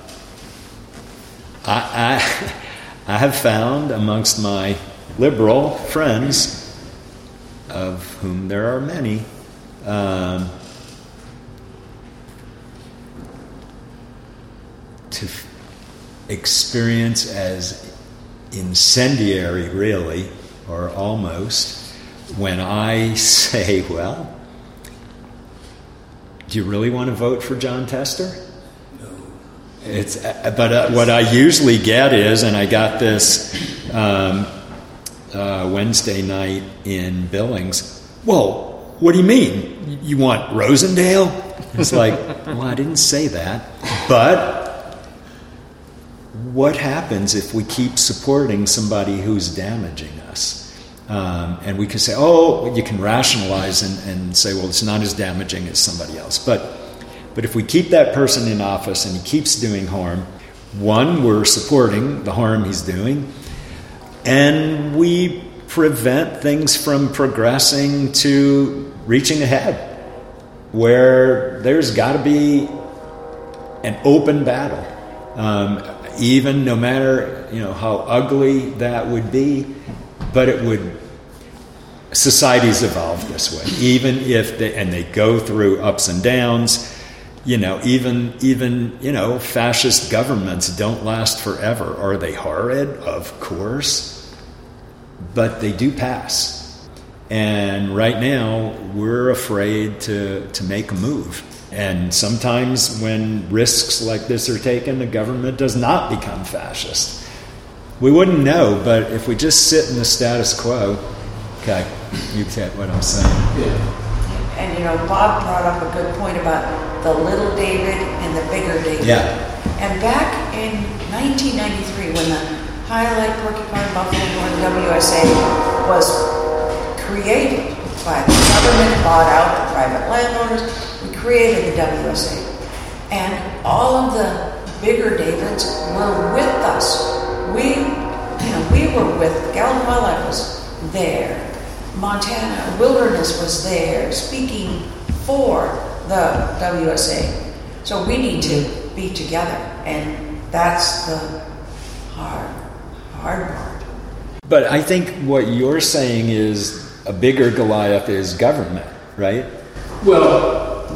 [SPEAKER 2] I, I, I have found amongst my liberal friends, of whom there are many, um, to f- experience as incendiary, really, or almost, when I say, well, do you really want to vote for Jon Tester?
[SPEAKER 4] No.
[SPEAKER 2] It's, but uh, what I usually get is, and I got this um, uh, Wednesday night in Billings, well, what do you mean? You want Rosendale? It's like, well, I didn't say that, but what happens if we keep supporting somebody who's damaging us? Um, and we can say, oh, you can rationalize and, and say, well, it's not as damaging as somebody else. But but if we keep that person in office and he keeps doing harm, one, we're supporting the harm he's doing, and we prevent things from progressing to reaching ahead, where there's got to be an open battle. Um, even no matter, you know, how ugly that would be, but it would, societies evolve this way. Even if they, and they go through ups and downs, you know, even, even, you know, fascist governments don't last forever. Are they horrid? Of course. But they do pass. And right now, we're afraid to, to make a move. And sometimes when risks like this are taken, the government does not become fascist. we wouldn't know, but if we just sit in the status quo, okay, you get what I'm saying.
[SPEAKER 4] Yeah.
[SPEAKER 3] And you know, Bob brought up a good point about the little David and the bigger David.
[SPEAKER 2] Yeah.
[SPEAKER 3] And back in nineteen ninety-three, when the Highlight Porcupine Buffalo Horn W S A was created by the government, bought out the private landowners, we created the W S A. And all of the bigger Davids were with us. We, you know, we were with, Gallup Wildlife was there. Montana Wilderness was there, speaking for the W S A. So we need to be together, and that's the hard, hard part.
[SPEAKER 2] But I think what you're saying is a bigger Goliath is government, right?
[SPEAKER 4] Well,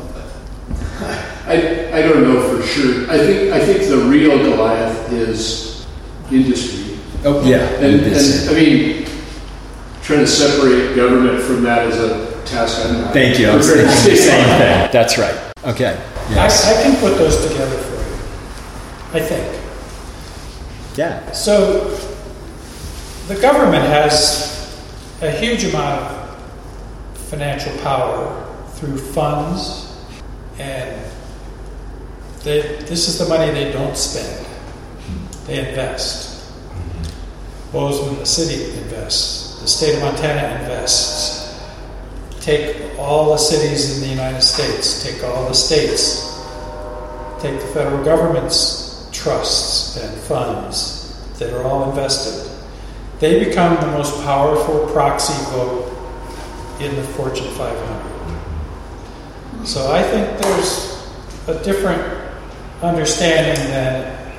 [SPEAKER 4] I, I don't know for sure. I think I think the real Goliath is industry.
[SPEAKER 2] Oh yeah,
[SPEAKER 4] and, and I mean, trying to separate government from that is a task I'm not.
[SPEAKER 2] Thank you. I was thinking the same thing. That's right. Okay. Yes.
[SPEAKER 5] I, I can put those together for you. I think.
[SPEAKER 2] Yeah.
[SPEAKER 5] So the government has a huge amount of financial power through funds, and they, this is the money they don't spend. They invest. Bozeman, the city, invests. The state of Montana invests. Take all the cities in the United States, take all the states, take the federal government's trusts and funds that are all invested. They become the most powerful proxy vote in the Fortune five hundred. So I think there's a different understanding than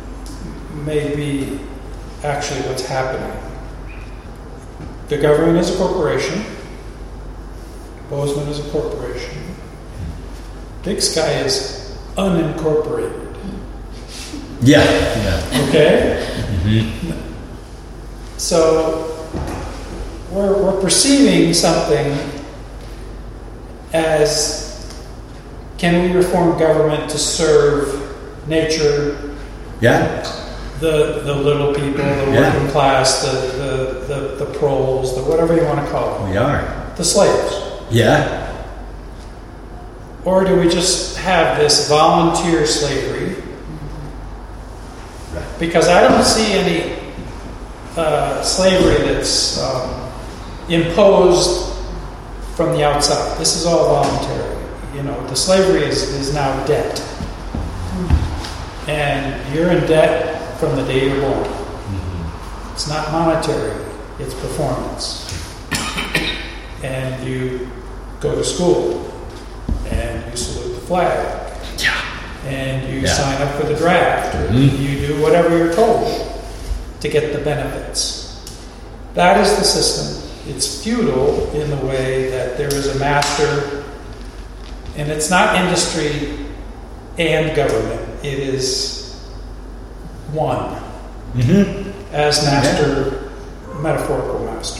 [SPEAKER 5] maybe actually what's happening. The government is a corporation. Bozeman is a corporation. Big Sky is unincorporated.
[SPEAKER 2] Yeah. Yeah.
[SPEAKER 5] Okay?
[SPEAKER 2] Mm-hmm.
[SPEAKER 5] So we're, we're perceiving something as, can we reform government to serve nature,
[SPEAKER 2] Yeah.
[SPEAKER 5] the the little people, the
[SPEAKER 2] Yeah.
[SPEAKER 5] working class, the, the, the, the proles, the whatever you want to call them,
[SPEAKER 2] We are.
[SPEAKER 5] the slaves?
[SPEAKER 2] Yeah.
[SPEAKER 5] Or do we just have this volunteer slavery? Because I don't see any uh, slavery that's um, imposed from the outside. This is all voluntary. You know, the slavery is, is now debt. And you're in debt from the day you're born. Mm-hmm. It's not monetary, it's performance. And you go to school, and you salute the flag.
[SPEAKER 2] Yeah.
[SPEAKER 5] And you
[SPEAKER 2] Yeah.
[SPEAKER 5] sign up for the draft, or
[SPEAKER 2] Mm-hmm.
[SPEAKER 5] you do whatever you're told to get the benefits. That is the system. It's feudal in the way that there is a master, and it's not industry and government. It is one,
[SPEAKER 2] Mm-hmm.
[SPEAKER 5] as master, metaphorical master.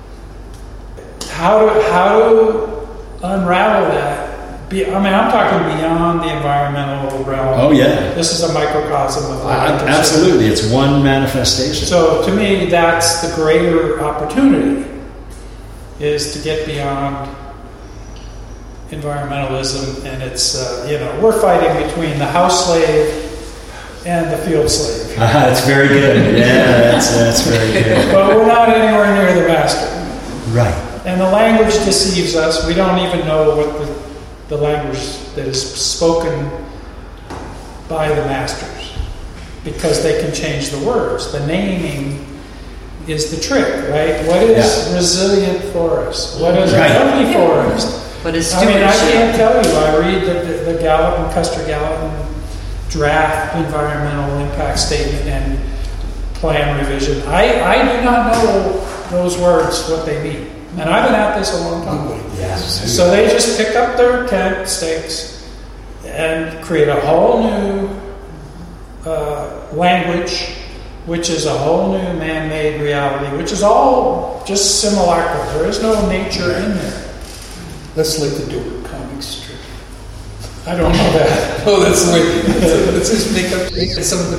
[SPEAKER 5] How to, how to unravel that? Be, I mean, I'm talking beyond the environmental realm.
[SPEAKER 2] Oh, yeah.
[SPEAKER 5] This is a microcosm of
[SPEAKER 2] Uh,
[SPEAKER 5] life.
[SPEAKER 2] absolutely. It's one manifestation.
[SPEAKER 5] So to me, that's the greater opportunity, is to get beyond environmentalism, and it's, uh, you know, we're fighting between the house slave and the field slave.
[SPEAKER 2] Uh, that's very good. Yeah, that's, that's very good.
[SPEAKER 5] But we're not anywhere near the master.
[SPEAKER 2] Right.
[SPEAKER 5] And the language deceives us. We don't even know what the, the language that is spoken by the masters, because they can change the words. The naming is the trick, right? What is
[SPEAKER 2] Yeah.
[SPEAKER 5] resilient forest? What is
[SPEAKER 2] Right.
[SPEAKER 5] a healthy forest?
[SPEAKER 1] What is
[SPEAKER 5] I mean, I
[SPEAKER 1] stewardship?
[SPEAKER 5] can't tell you. I read the, the, the Gallup and Custer Gallatin draft environmental impact statement and plan revision. I, I do not know those words, what they mean. And I've been at this a long time.
[SPEAKER 2] Yes.
[SPEAKER 5] So they just pick up their tent stakes and create a whole new uh, language, which is a whole new man-made reality, which is all just simulacral. There is no nature in there.
[SPEAKER 6] That's like the Dover comic strip.
[SPEAKER 5] I don't know that.
[SPEAKER 6] Oh, that's the way. Let's just make up make some of the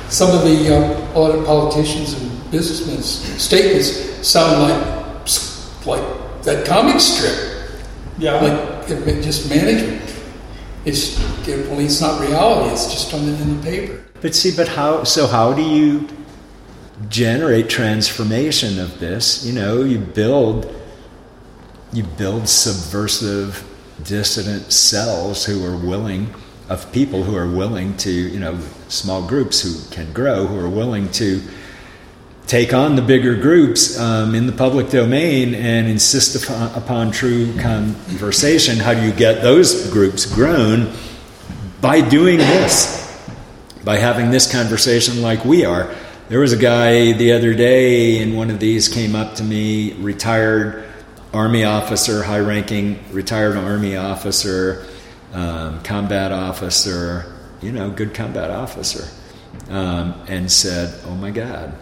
[SPEAKER 6] Some of the uh, a lot of politicians and businessmen's statements sound like like that comic strip.
[SPEAKER 5] Yeah.
[SPEAKER 6] Like it, just management. It's it, well, it's not reality. It's just on the, in the paper.
[SPEAKER 2] But see, but how? So how do you generate transformation of this? You know, you build you build subversive, dissident cells who are willing of people who are willing to, you know, small groups who can grow, who are willing to take on the bigger groups um, in the public domain and insist upon, upon true conversation. How do you get those groups grown? By doing this, by having this conversation like we are. There was a guy the other day in one of these came up to me, retired Army officer, high-ranking retired Army officer, um, combat officer, you know, good combat officer, um, and said, "Oh my God,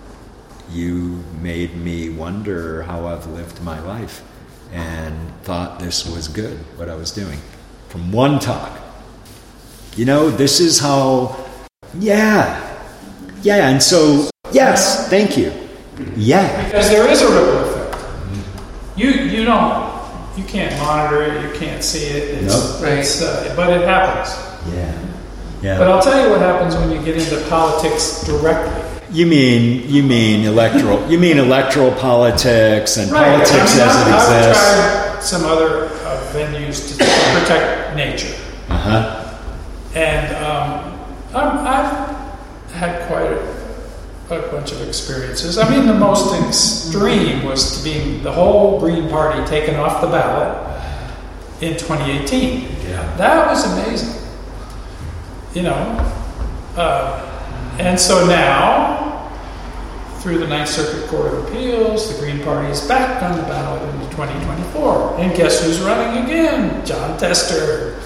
[SPEAKER 2] you made me wonder how I've lived my life and thought this was good, what I was doing." From one talk. You know, this is how, yeah, yeah, and so, yes, thank you. Yeah.
[SPEAKER 5] Because there is a ripple effect. You you don't, you can't monitor it, you can't see it, it's,
[SPEAKER 2] Nope.
[SPEAKER 5] it's, uh, but it happens.
[SPEAKER 2] Yeah. Yeah.
[SPEAKER 5] But I'll tell you what happens when you get into politics directly.
[SPEAKER 2] You mean you mean electoral you mean electoral politics and
[SPEAKER 5] Right.
[SPEAKER 2] politics
[SPEAKER 5] I mean,
[SPEAKER 2] as
[SPEAKER 5] I've,
[SPEAKER 2] it
[SPEAKER 5] I've
[SPEAKER 2] exists.
[SPEAKER 5] tried some other uh, venues to protect nature.
[SPEAKER 2] Uh-huh.
[SPEAKER 5] And um, I'm, I've had quite a, a bunch of experiences. I mean, the most extreme was to being the whole Green Party taken off the ballot in twenty eighteen.
[SPEAKER 2] Yeah.
[SPEAKER 5] That was amazing. You know, uh, and so now, through the Ninth Circuit Court of Appeals, the Green Party is back on the ballot in twenty twenty-four. And guess who's running again? John Tester.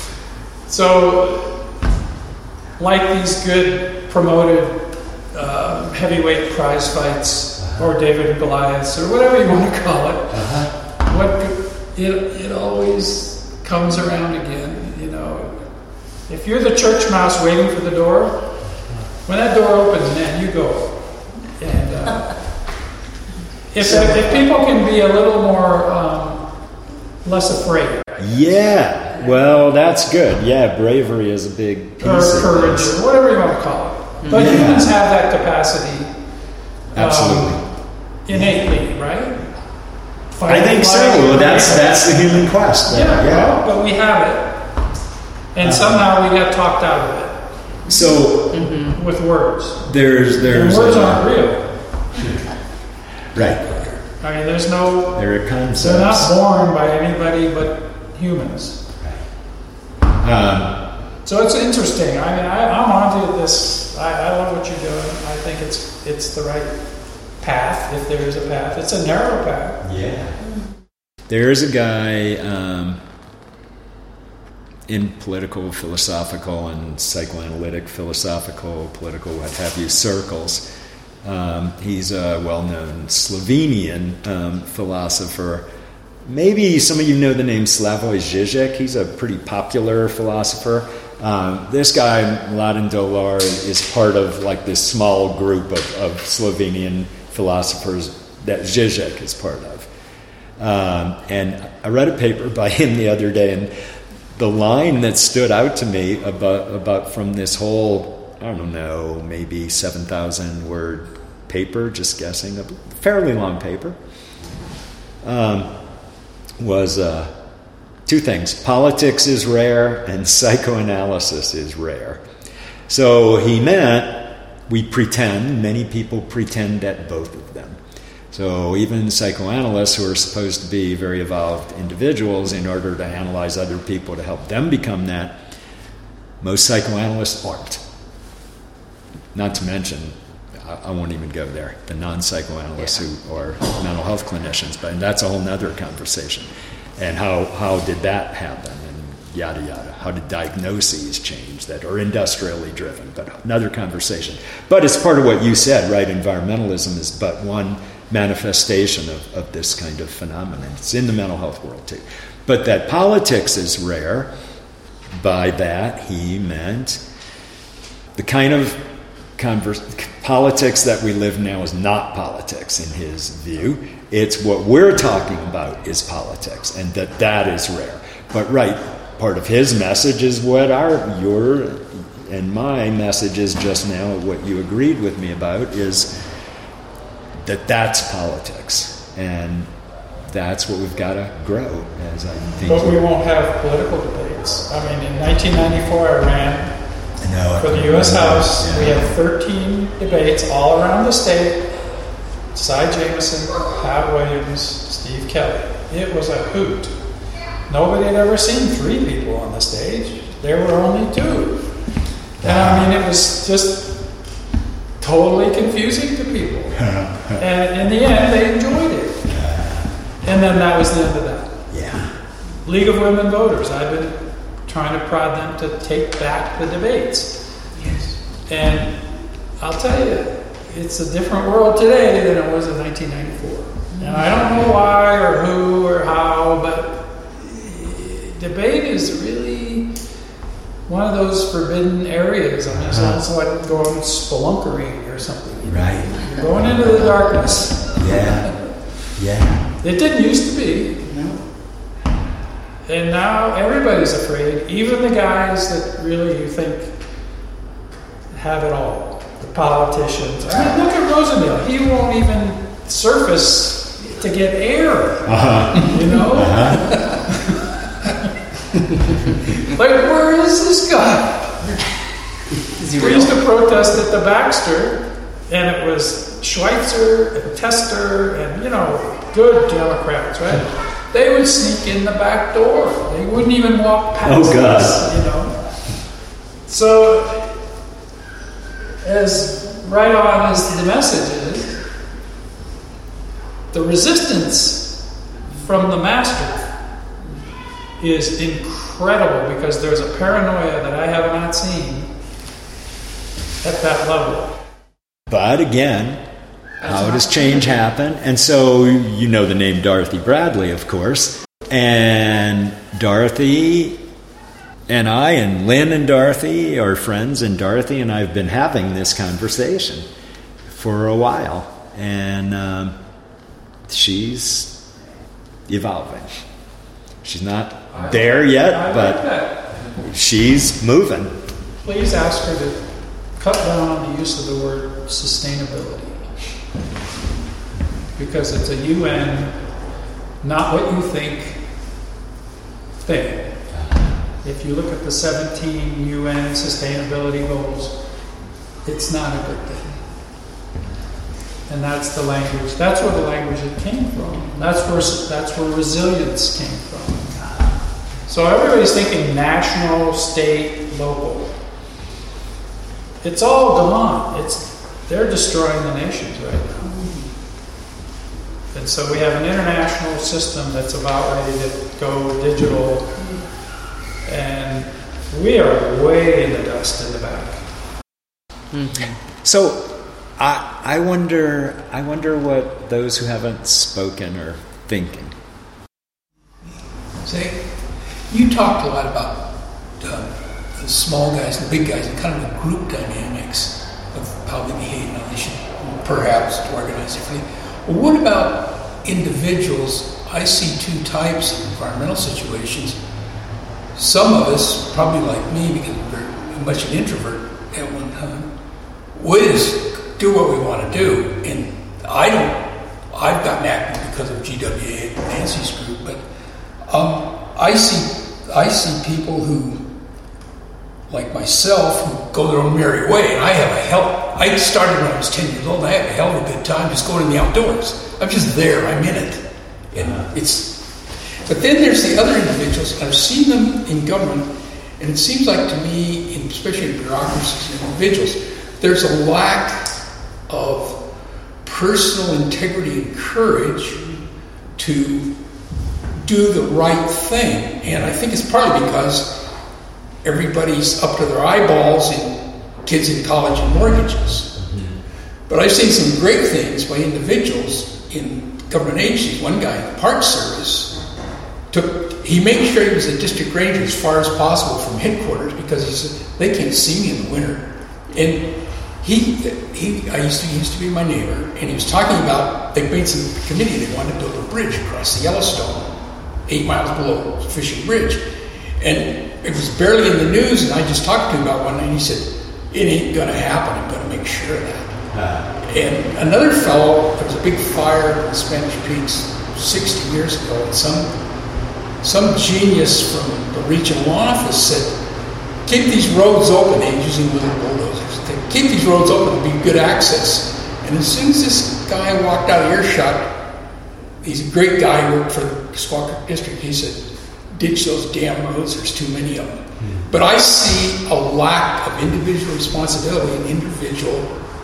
[SPEAKER 5] So, like these good promoted uh, heavyweight prize fights, uh-huh. or David and Goliaths, or whatever you want to call it,
[SPEAKER 2] Uh-huh.
[SPEAKER 5] what it, it always comes around again, you know. If you're the church mouse waiting for the door, when that door opens, man, you go. And uh, if, if people can be a little more, um, less afraid.
[SPEAKER 2] Yeah. Well, that's good. Yeah, bravery is a big piece
[SPEAKER 5] Or
[SPEAKER 2] of
[SPEAKER 5] courage,
[SPEAKER 2] this.
[SPEAKER 5] or whatever you want to call it. But
[SPEAKER 2] Yeah.
[SPEAKER 5] humans have that capacity.
[SPEAKER 2] Absolutely.
[SPEAKER 5] Um, innately, right? Fight
[SPEAKER 2] I think
[SPEAKER 5] or
[SPEAKER 2] so.
[SPEAKER 5] flight.
[SPEAKER 2] Well, that's that's the human quest.
[SPEAKER 5] Yeah,
[SPEAKER 2] Yeah.
[SPEAKER 5] well, but we have it. And somehow we got talked out of it
[SPEAKER 2] So
[SPEAKER 5] with words.
[SPEAKER 2] there's
[SPEAKER 5] And
[SPEAKER 2] there's
[SPEAKER 5] words
[SPEAKER 2] a-
[SPEAKER 5] aren't real.
[SPEAKER 2] right.
[SPEAKER 5] I mean, there's no.
[SPEAKER 2] There are concepts.
[SPEAKER 5] They're not born by anybody but humans.
[SPEAKER 2] Um,
[SPEAKER 5] So it's interesting. I mean, I, I'm onto this. I, I love what you're doing. I think it's it's the right path, if there is a path. It's a narrow path.
[SPEAKER 2] Yeah. There's a guy um, in political, philosophical, and psychoanalytic, philosophical, political, what have you, circles. Um, he's a well-known Slovenian um, philosopher. Maybe some of you know the name Slavoj Žižek. He's a pretty popular philosopher. Um, this guy, Mladen Dolar, is part of like this small group of, of Slovenian philosophers that Žižek is part of. Um, and I read a paper by him the other day, and the line that stood out to me about, about from this whole, I don't know, maybe seven thousand word paper, just guessing, a fairly long paper, um, was uh, two things. Politics is rare and psychoanalysis is rare. So he meant we pretend, many people pretend at both of them. So even psychoanalysts who are supposed to be very evolved individuals in order to analyze other people to help them become that, most psychoanalysts aren't. Not to mention, I, I won't even go there, the non-psychoanalysts who are mental health clinicians, but that's a whole nother conversation. And how, how did that happen, and yada yada. How did diagnoses change that are industrially driven, but another conversation. But it's part of what you said, right? Environmentalism is but one manifestation of, of this kind of phenomenon. It's in the mental health world too. But that politics is rare, by that he meant the kind of converse, politics that we live now is not politics in his view. It's what we're talking about is politics, and that that is rare. But right, part of his message is what our, your, and my message is just now, what you agreed with me about, is that that's politics, and that's what we've got to grow as I think.
[SPEAKER 5] But we won't have political debates. I mean, in nineteen ninety-four, I ran
[SPEAKER 2] no,
[SPEAKER 5] for the U S House.
[SPEAKER 2] Yeah.
[SPEAKER 5] We had thirteen debates all around the state. Cy Jameson, Pat Williams, Steve Kelly. It was a hoot. Nobody had ever seen three people on the stage. There were only two. And I mean, it was just totally confusing to people. And in the end, they enjoyed it. And then that was the end of that.
[SPEAKER 2] Yeah.
[SPEAKER 5] League of Women Voters. I've been trying to prod them to take back the debates.
[SPEAKER 3] Yes.
[SPEAKER 5] And I'll tell you, it's a different world today than it was in nineteen ninety-four. And I don't know why or who or how, but debate is really one of those forbidden areas. I mean, it sounds like going spelunkering or something.
[SPEAKER 2] Right.
[SPEAKER 5] You're going into the darkness.
[SPEAKER 2] Yeah. Yeah.
[SPEAKER 5] It didn't used to be.
[SPEAKER 6] No.
[SPEAKER 5] And now everybody's afraid, even the guys that really you think have it all. The politicians. I mean, look at Rosendale. He won't even surface to get air.
[SPEAKER 2] Uh-huh.
[SPEAKER 5] You know?
[SPEAKER 2] Uh-huh.
[SPEAKER 5] Like, where is this guy?
[SPEAKER 6] Is he
[SPEAKER 5] We
[SPEAKER 6] real?
[SPEAKER 5] used to protest at the Baxter, and it was Schweitzer and Tester and, you know, good Democrats, right? They would sneak in the back door. They wouldn't even walk past
[SPEAKER 2] Oh, God.
[SPEAKER 5] us, you know. So, as right on as the message is, the resistance from the master is incredible because there's a paranoia that I have not seen at that level.
[SPEAKER 2] But again, how does change happen? And so you know the name Dorothy Bradley, of course. And Dorothy and I and Lynn and Dorothy are friends, and Dorothy and I have been having this conversation for a while. And um, she's evolving. She's not there yet,
[SPEAKER 5] I
[SPEAKER 2] but
[SPEAKER 5] like that.
[SPEAKER 2] she's moving.
[SPEAKER 5] Please ask her to cut down on the use of the word sustainability. Because it's a U N, not what you think thing. If you look at the seventeen U N sustainability goals, it's not a good thing. And that's the language, that's where the language it came from. That's where that's where resilience came from. So everybody's thinking national, state, local. It's all gone. It's they're destroying the nations right now. And so we have an international system that's about ready to go digital, and we are way in the dust in the back.
[SPEAKER 2] Mm-hmm. So I, I wonder I wonder what those who haven't spoken are thinking.
[SPEAKER 6] Say, you talked a lot about uh, the small guys and the big guys and kind of the group dynamics of how they behave. Now they should perhaps organize differently. Well, what about individuals? I see two types of environmental situations. Some of us, probably like me, because we're very much an introvert at one time, we just do what we want to do. And I don't, I've gotten active because of G W A and Nancy's group, but um, I see I see people who, like myself, who go their own merry way, and I have a hell. I started when I was ten years old. And I have a hell of a good time just going in the outdoors. I'm just there. I'm in it, and it's. But then there's the other individuals, and I've seen them in government, and it seems like to me, in, especially in bureaucracies and individuals, there's a lack of personal integrity and courage to do the right thing. And I think it's partly because everybody's up to their eyeballs in kids in college and mortgages. Mm-hmm. But I've seen some great things by individuals in government agencies. One guy in the Park Service took, he made sure he was a district ranger as far as possible from headquarters because he said, they can't see me in the winter. And He, he, I used to, he used to be my neighbor, and he was talking about, they made some committee, they wanted to build a bridge across the Yellowstone, eight miles below, fishing bridge. And it was barely in the news, and I just talked to him about one night, and he said, it ain't gonna happen, I'm gonna make sure of that. Uh, and another fellow, there was a big fire in the Spanish Peaks sixty years ago, and some, some genius from the regional office said, keep these roads open, and he's using little bulldozers. Keep these roads open to be good access. And as soon as this guy walked out of earshot, he's a great guy who worked for the Squaw District. He said, ditch those damn roads, there's too many of them. Mm. But I see a lack of individual responsibility and individual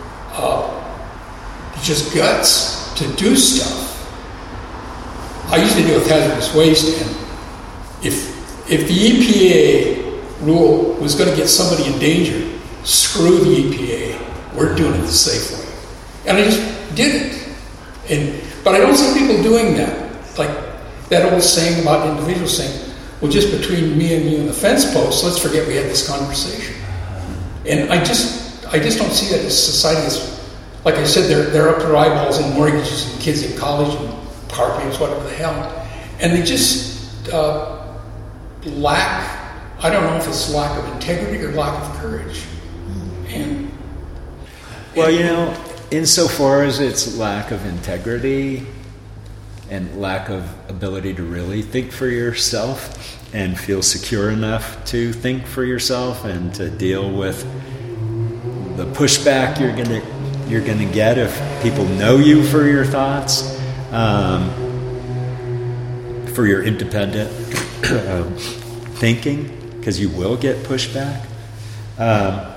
[SPEAKER 6] uh, just guts to do stuff. I used to deal with hazardous waste, and if, if the E P A rule was going to get somebody in danger, screw the E P A. We're doing it the safe way. And I just did it. And but I don't see people doing that. Like that old saying about individuals saying, well, just between me and you and the fence post, let's forget we had this conversation. And I just I just don't see that as society is, like I said, they're they're up to their eyeballs in mortgages and kids in college and car payments, whatever the hell. And they just uh, lack, I don't know if it's lack of integrity or lack of courage. And,
[SPEAKER 2] well, you know, insofar as it's lack of integrity and lack of ability to really think for yourself and feel secure enough to think for yourself and to deal with the pushback you're gonna you're gonna get if people know you for your thoughts, um, for your independent um, thinking, because you will get pushback. Um,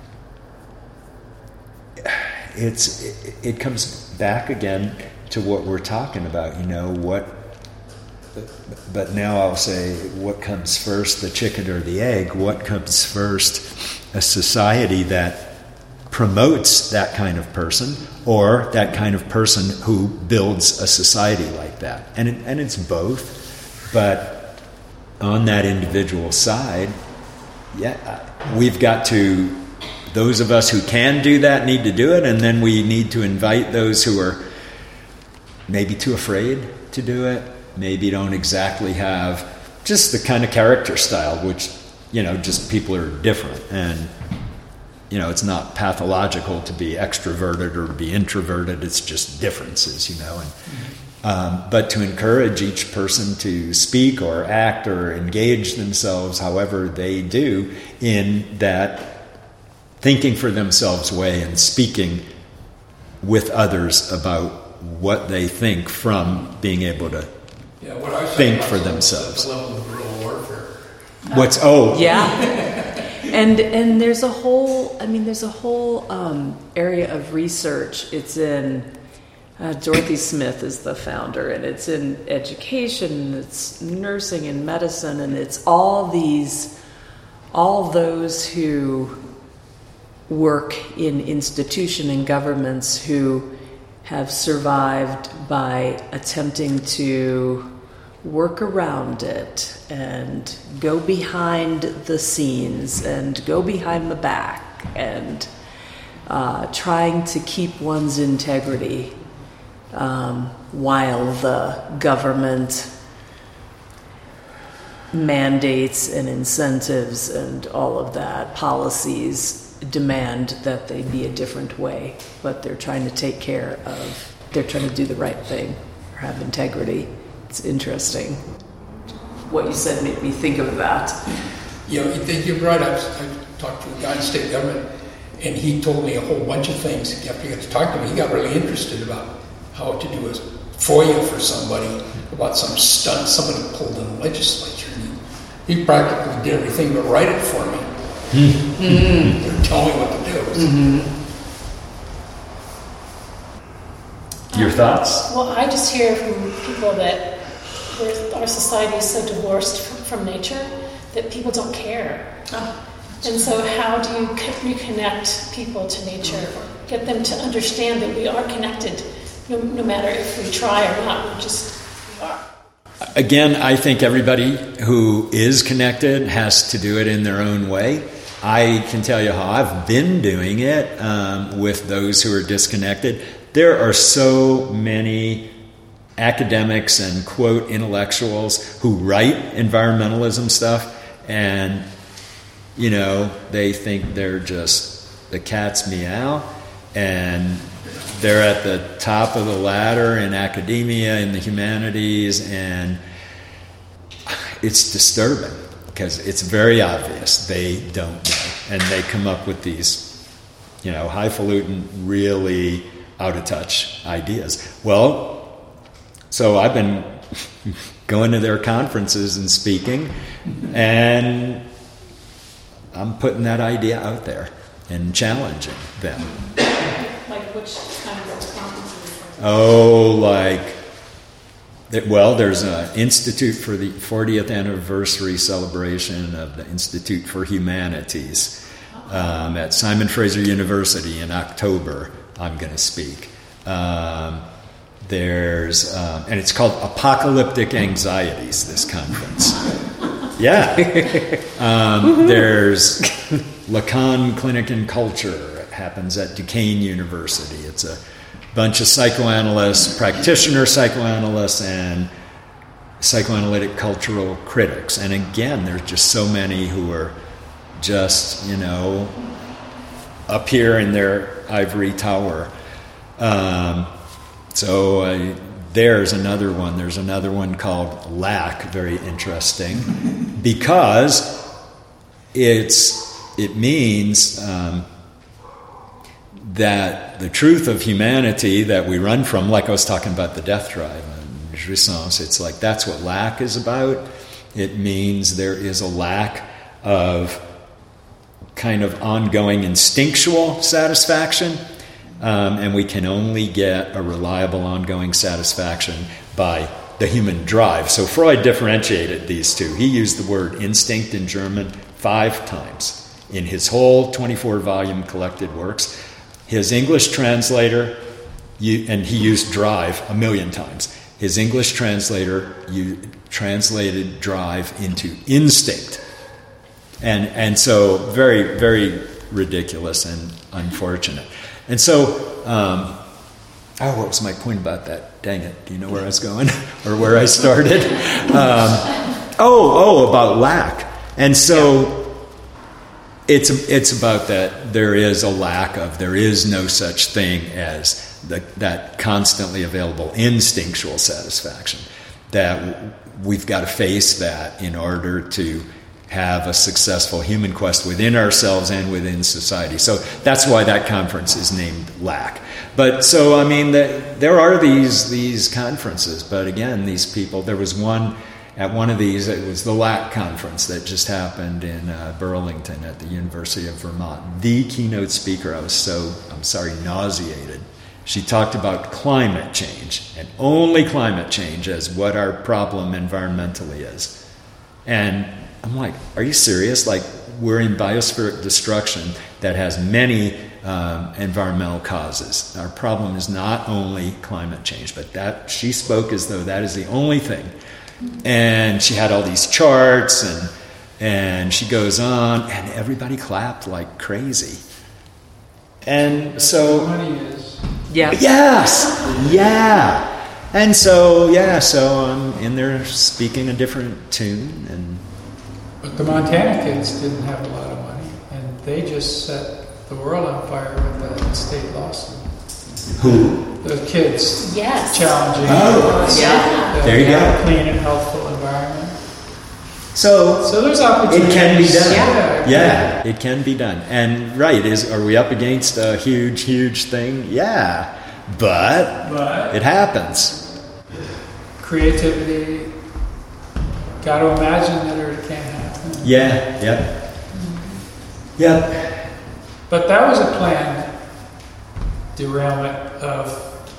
[SPEAKER 2] It's it, it comes back again to what we're talking about, you know, what but now I'll say what comes first, the chicken or the egg? What comes first? A society that promotes that kind of person, or that kind of person who builds a society like that. And it, and it's both, but on that individual side, yeah, we've got to, those of us who can do that need to do it, and then we need to invite those who are maybe too afraid to do it, maybe don't exactly have just the kind of character style, which, you know, just people are different. And, you know, it's not pathological to be extroverted or to be introverted. It's just differences, you know. And um, but to encourage each person to speak or act or engage themselves however they do in that thinking for themselves way and speaking with others about what they think from being able to
[SPEAKER 6] yeah, what I
[SPEAKER 2] think for themselves.
[SPEAKER 6] The level of guerrilla warfare.
[SPEAKER 2] What's oh
[SPEAKER 1] yeah, and and there's a whole I mean there's a whole um, area of research. It's in uh, Dorothy Smith is the founder, and it's in education, it's nursing and medicine, and it's all these all those who work in institution and governments who have survived by attempting to work around it and go behind the scenes and go behind the back and uh, trying to keep one's integrity um, while the government mandates and incentives and all of that, policies demand that they be a different way, but they're trying to take care of, they're trying to do the right thing or have integrity. It's interesting. What you said made me think of that.
[SPEAKER 6] You know, you're right. I, I talked to a guy in state government, and he told me a whole bunch of things. After he got to talk to me, he got really interested about how to do a FOIA for somebody about some stunt somebody pulled in the legislature. And he, he practically did everything but write it for me. Mm-hmm. They're telling me what to do.
[SPEAKER 2] Mm-hmm. Your thoughts?
[SPEAKER 7] Well, I just hear from people that our society is so divorced from, from nature that people don't care. Oh. And so how do you reconnect people to nature, or get them to understand that we are connected, no, no matter if we try or not, we just we are.
[SPEAKER 2] Again, I think everybody who is connected has to do it in their own way. I can tell you how I've been doing it um, with those who are disconnected. There are so many academics and, quote, intellectuals who write environmentalism stuff, and, you know, they think they're just the cat's meow, and they're at the top of the ladder in academia, in the humanities, and it's disturbing because it's very obvious they don't know. And they come up with these, you know, highfalutin, really out-of-touch ideas. Well, so I've been going to their conferences and speaking, and I'm putting that idea out there and challenging them.
[SPEAKER 7] Like which kind of conferences?
[SPEAKER 2] Oh, like, well, there's an Institute for the fortieth anniversary celebration of the Institute for Humanities um, at Simon Fraser University in October. I'm going to speak. Um, there's, um, and it's called Apocalyptic Anxieties, this conference. Yeah. um, there's Lacan Clinic and Culture. It happens at Duquesne University. It's a bunch of psychoanalysts, practitioner psychoanalysts, and psychoanalytic cultural critics. And again, there's just so many who are just, you know, up here in their ivory tower. Um, so uh, there's another one. There's another one called Lack, very interesting, because it's it means um, that the truth of humanity that we run from, like I was talking about the death drive and jouissance, it's like that's what lack is about. It means there is a lack of kind of ongoing instinctual satisfaction, um, and we can only get a reliable ongoing satisfaction by the human drive. So Freud differentiated these two. He used the word instinct in German five times in his whole twenty-four volume collected works. His English translator, and he used drive a million times. His English translator you translated drive into instinct. And and so very, very ridiculous and unfortunate. And so, um, oh, what was my point about that? Dang it. Do you know where I was going or where I started? Um, oh, oh, about lack. And so it's it's about that there is a lack of, there is no such thing as the, that constantly available instinctual satisfaction. That we've got to face that in order to have a successful human quest within ourselves and within society. So that's why that conference is named Lack. But so, I mean, the, there are these these conferences, but again, these people, there was one, at one of these, it was the Lack conference that just happened in uh, Burlington at the University of Vermont. The keynote speaker, I was so, I'm sorry, nauseated. She talked about climate change, and only climate change as what our problem environmentally is. And I'm like, are you serious? Like, we're in biospheric destruction that has many um, environmental causes. Our problem is not only climate change, but that she spoke as though that is the only thing. And she had all these charts, and and she goes on, and everybody clapped like crazy. And so,
[SPEAKER 5] money is.
[SPEAKER 1] Yeah.
[SPEAKER 2] Yes. Yeah. And so, yeah. So I'm in there speaking a different tune, and.
[SPEAKER 5] But the Montana kids didn't have a lot of money, and they just set the world on fire with the state lawsuit.
[SPEAKER 2] Who?
[SPEAKER 5] The kids
[SPEAKER 7] Yes.
[SPEAKER 5] challenging.
[SPEAKER 2] Oh,
[SPEAKER 1] yeah.
[SPEAKER 5] the,
[SPEAKER 2] There you go.
[SPEAKER 5] Clean and healthful environment.
[SPEAKER 2] So,
[SPEAKER 5] So there's opportunities.
[SPEAKER 2] it can be done.
[SPEAKER 5] Yeah.
[SPEAKER 2] Yeah, it can be done. And right, is are we up against a huge, huge thing? Yeah, but,
[SPEAKER 5] But
[SPEAKER 2] it happens.
[SPEAKER 5] creativity, got to imagine that or it can't happen.
[SPEAKER 2] Yeah, yeah, yeah.
[SPEAKER 5] But that was a planned derailment of,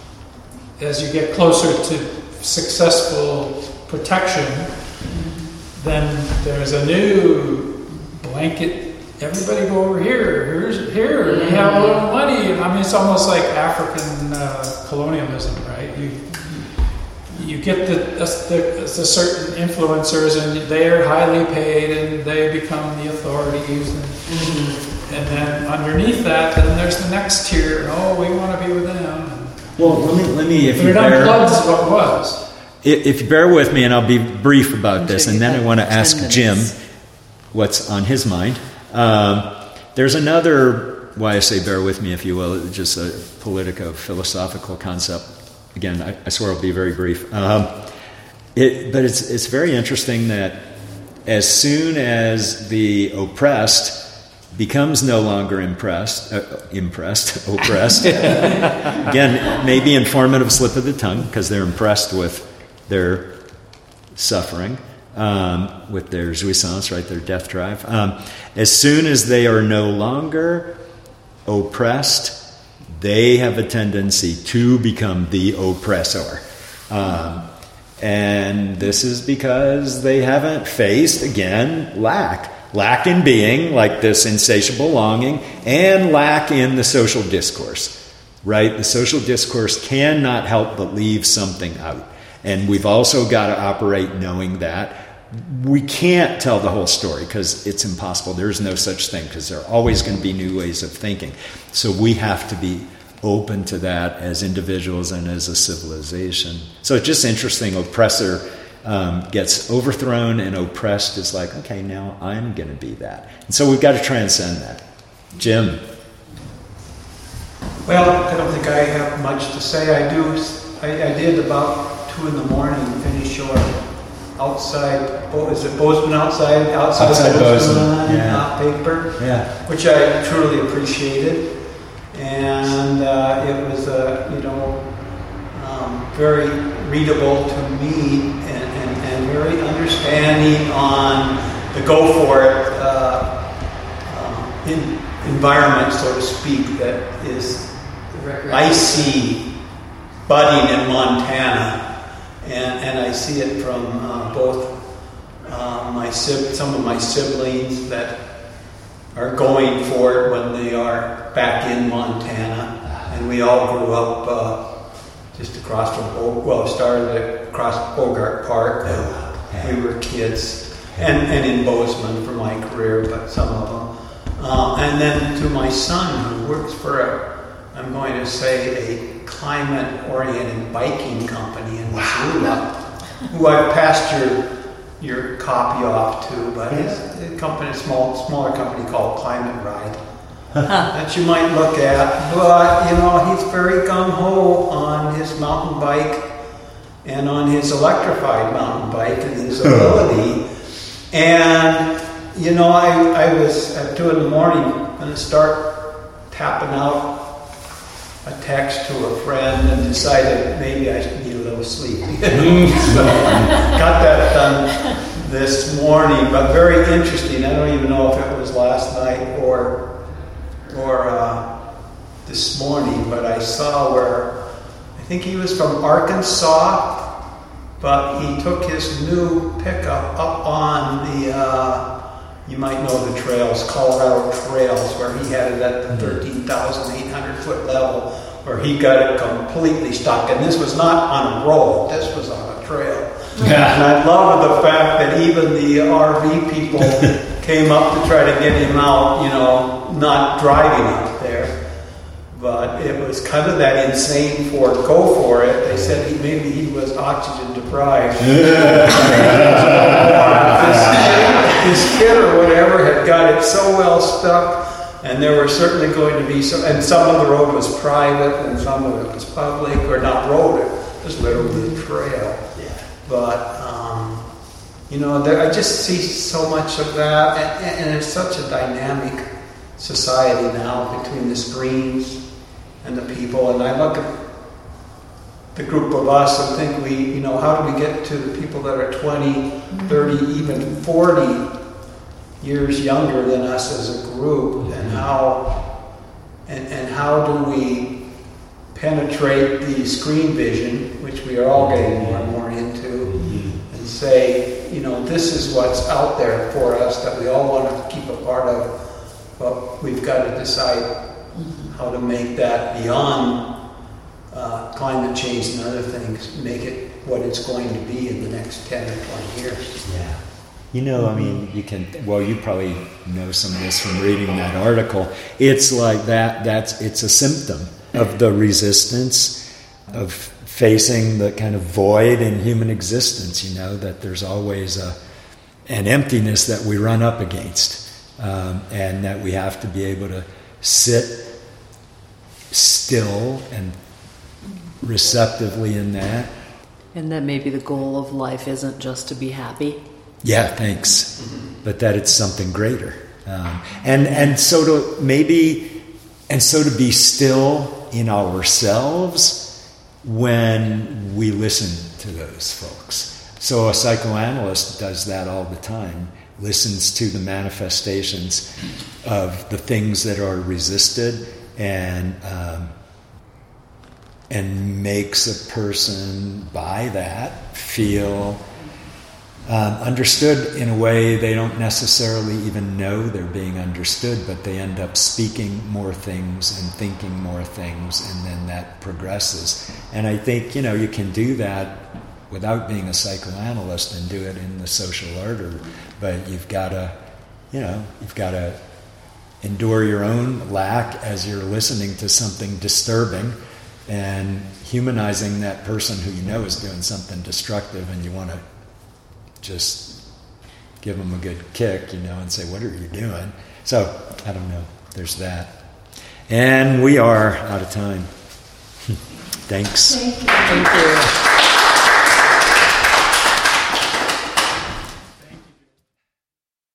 [SPEAKER 5] as you get closer to successful protection, then there's a new blanket. Everybody go over here. Here's here. We have a little money. I mean, it's almost like African uh, colonialism, right? You you get the, the, the certain influencers, and they're highly paid, and they become the authorities, and, mm-hmm. and then underneath that, then there's the next tier. Oh, we want to be with them.
[SPEAKER 2] Well, let me let me if
[SPEAKER 5] but
[SPEAKER 2] you
[SPEAKER 5] it
[SPEAKER 2] bear,
[SPEAKER 5] unplugs what was.
[SPEAKER 2] If you bear with me, and I'll be brief about this, and then I want to ask Jim what's on his mind. Um, there's another, why I say bear with me, if you will, just a politico-philosophical concept. Again, I, I swear I'll be very brief. Um, it, but it's it's very interesting that as soon as the oppressed becomes no longer impressed, uh, impressed, oppressed, again, maybe informative slip of the tongue, because they're impressed with their suffering, um, with their jouissance, right, their death drive. Um, as soon as they are no longer oppressed, they have a tendency to become the oppressor. Um, and this is because they haven't faced, again, lack. Lack in being, like this insatiable longing, and lack in the social discourse, right? The social discourse cannot help but leave something out. And we've also got to operate knowing that. We can't tell the whole story because it's impossible. There is no such thing because there are always going to be new ways of thinking. So we have to be open to that as individuals and as a civilization. So it's just interesting. Oppressor um, gets overthrown, and oppressed is like, okay, now I'm going to be that. And so we've got to transcend that. Jim.
[SPEAKER 8] Well, I don't think I have much to say. I do. I, I did about two in the morning finish short outside. Is it Bozeman outside? Outside,
[SPEAKER 2] outside Bozeman,
[SPEAKER 8] Bozeman
[SPEAKER 2] yeah.
[SPEAKER 8] uh, paper,
[SPEAKER 2] yeah.
[SPEAKER 8] Which I truly appreciated, and uh, it was uh, you know um, very readable to me, and, and, and very understanding on the go for it uh, um, in, environment, so to speak, that is I see budding in Montana. And, and I see it from uh, both uh, my some of my siblings that are going for it when they are back in Montana, and we all grew up uh, just across from Bo- well, started across Bogart Park when we were kids, and, and in Bozeman for my career, but some of them, uh, and then to my son who works for a, I'm going to say a climate-oriented biking company in Missoula, who I've passed your your copy off to, but it's a company, small smaller company called Climate Ride that you might look at. But you know, he's very gung-ho on his mountain bike and on his electrified mountain bike and his ability. And you know, I I was at two in the morning going to start tapping out a text to a friend and decided maybe I need a little sleep. You know? So got that done this morning, but very interesting. I don't even know if it was last night or or uh, this morning, but I saw where I think he was from Arkansas, but he took his new pickup up on the uh, you might know the trails, Colorado Trails, where he had it at the thirteen thousand eight hundred foot level, where he got it completely stuck. And this was not on a road, this was on a trail. Yeah. And I love the fact that even the R V people came up to try to get him out, you know, not driving up there. But it was kind of that insane for go for it. They said he, maybe he was oxygen deprived. His kid or whatever had got it so well stuck, and there were certainly going to be some, and some of the road was private and some of it was public, or not road, it was literally a trail. Yeah. But, um, you know, there, I just see so much of that, and, and it's such a dynamic society now between the screens and the people, and I look at the group of us and think we, you know, how do we get to the people that are twenty, thirty, even forty years younger than us as a group, and how and, and how do we penetrate the screen vision, which we are all getting more and more into, and say, you know, this is what's out there for us that we all want to keep a part of, but we've got to decide how to make that beyond uh, climate change and other things, make it what it's going to be in the next ten or twenty years.
[SPEAKER 2] Yeah. You know, I mean, you can, well, you probably know some of this from reading that article. It's like that, that's, it's a symptom of the resistance of facing the kind of void in human existence, you know, that there's always a, an emptiness that we run up against, um, and that we have to be able to sit still and receptively in that.
[SPEAKER 1] And that maybe the goal of life isn't just to be happy.
[SPEAKER 2] Yeah, thanks. But that it's something greater. Um, and and so to maybe, and so to be still in ourselves when we listen to those folks. So a psychoanalyst does that all the time, listens to the manifestations of the things that are resisted and um, and makes a person by that feel Um, understood in a way they don't necessarily even know they're being understood, but they end up speaking more things and thinking more things, and then that progresses. And I think, you know, you can do that without being a psychoanalyst and do it in the social order, but you've got to, you know, you've got to endure your own lack as you're listening to something disturbing and humanizing that person who you know is doing something destructive, and you want to just give them a good kick, you know, and say, what are you doing? So, I don't know. There's that. And we are out of time. Thanks.
[SPEAKER 7] Thank you.
[SPEAKER 1] Thank you.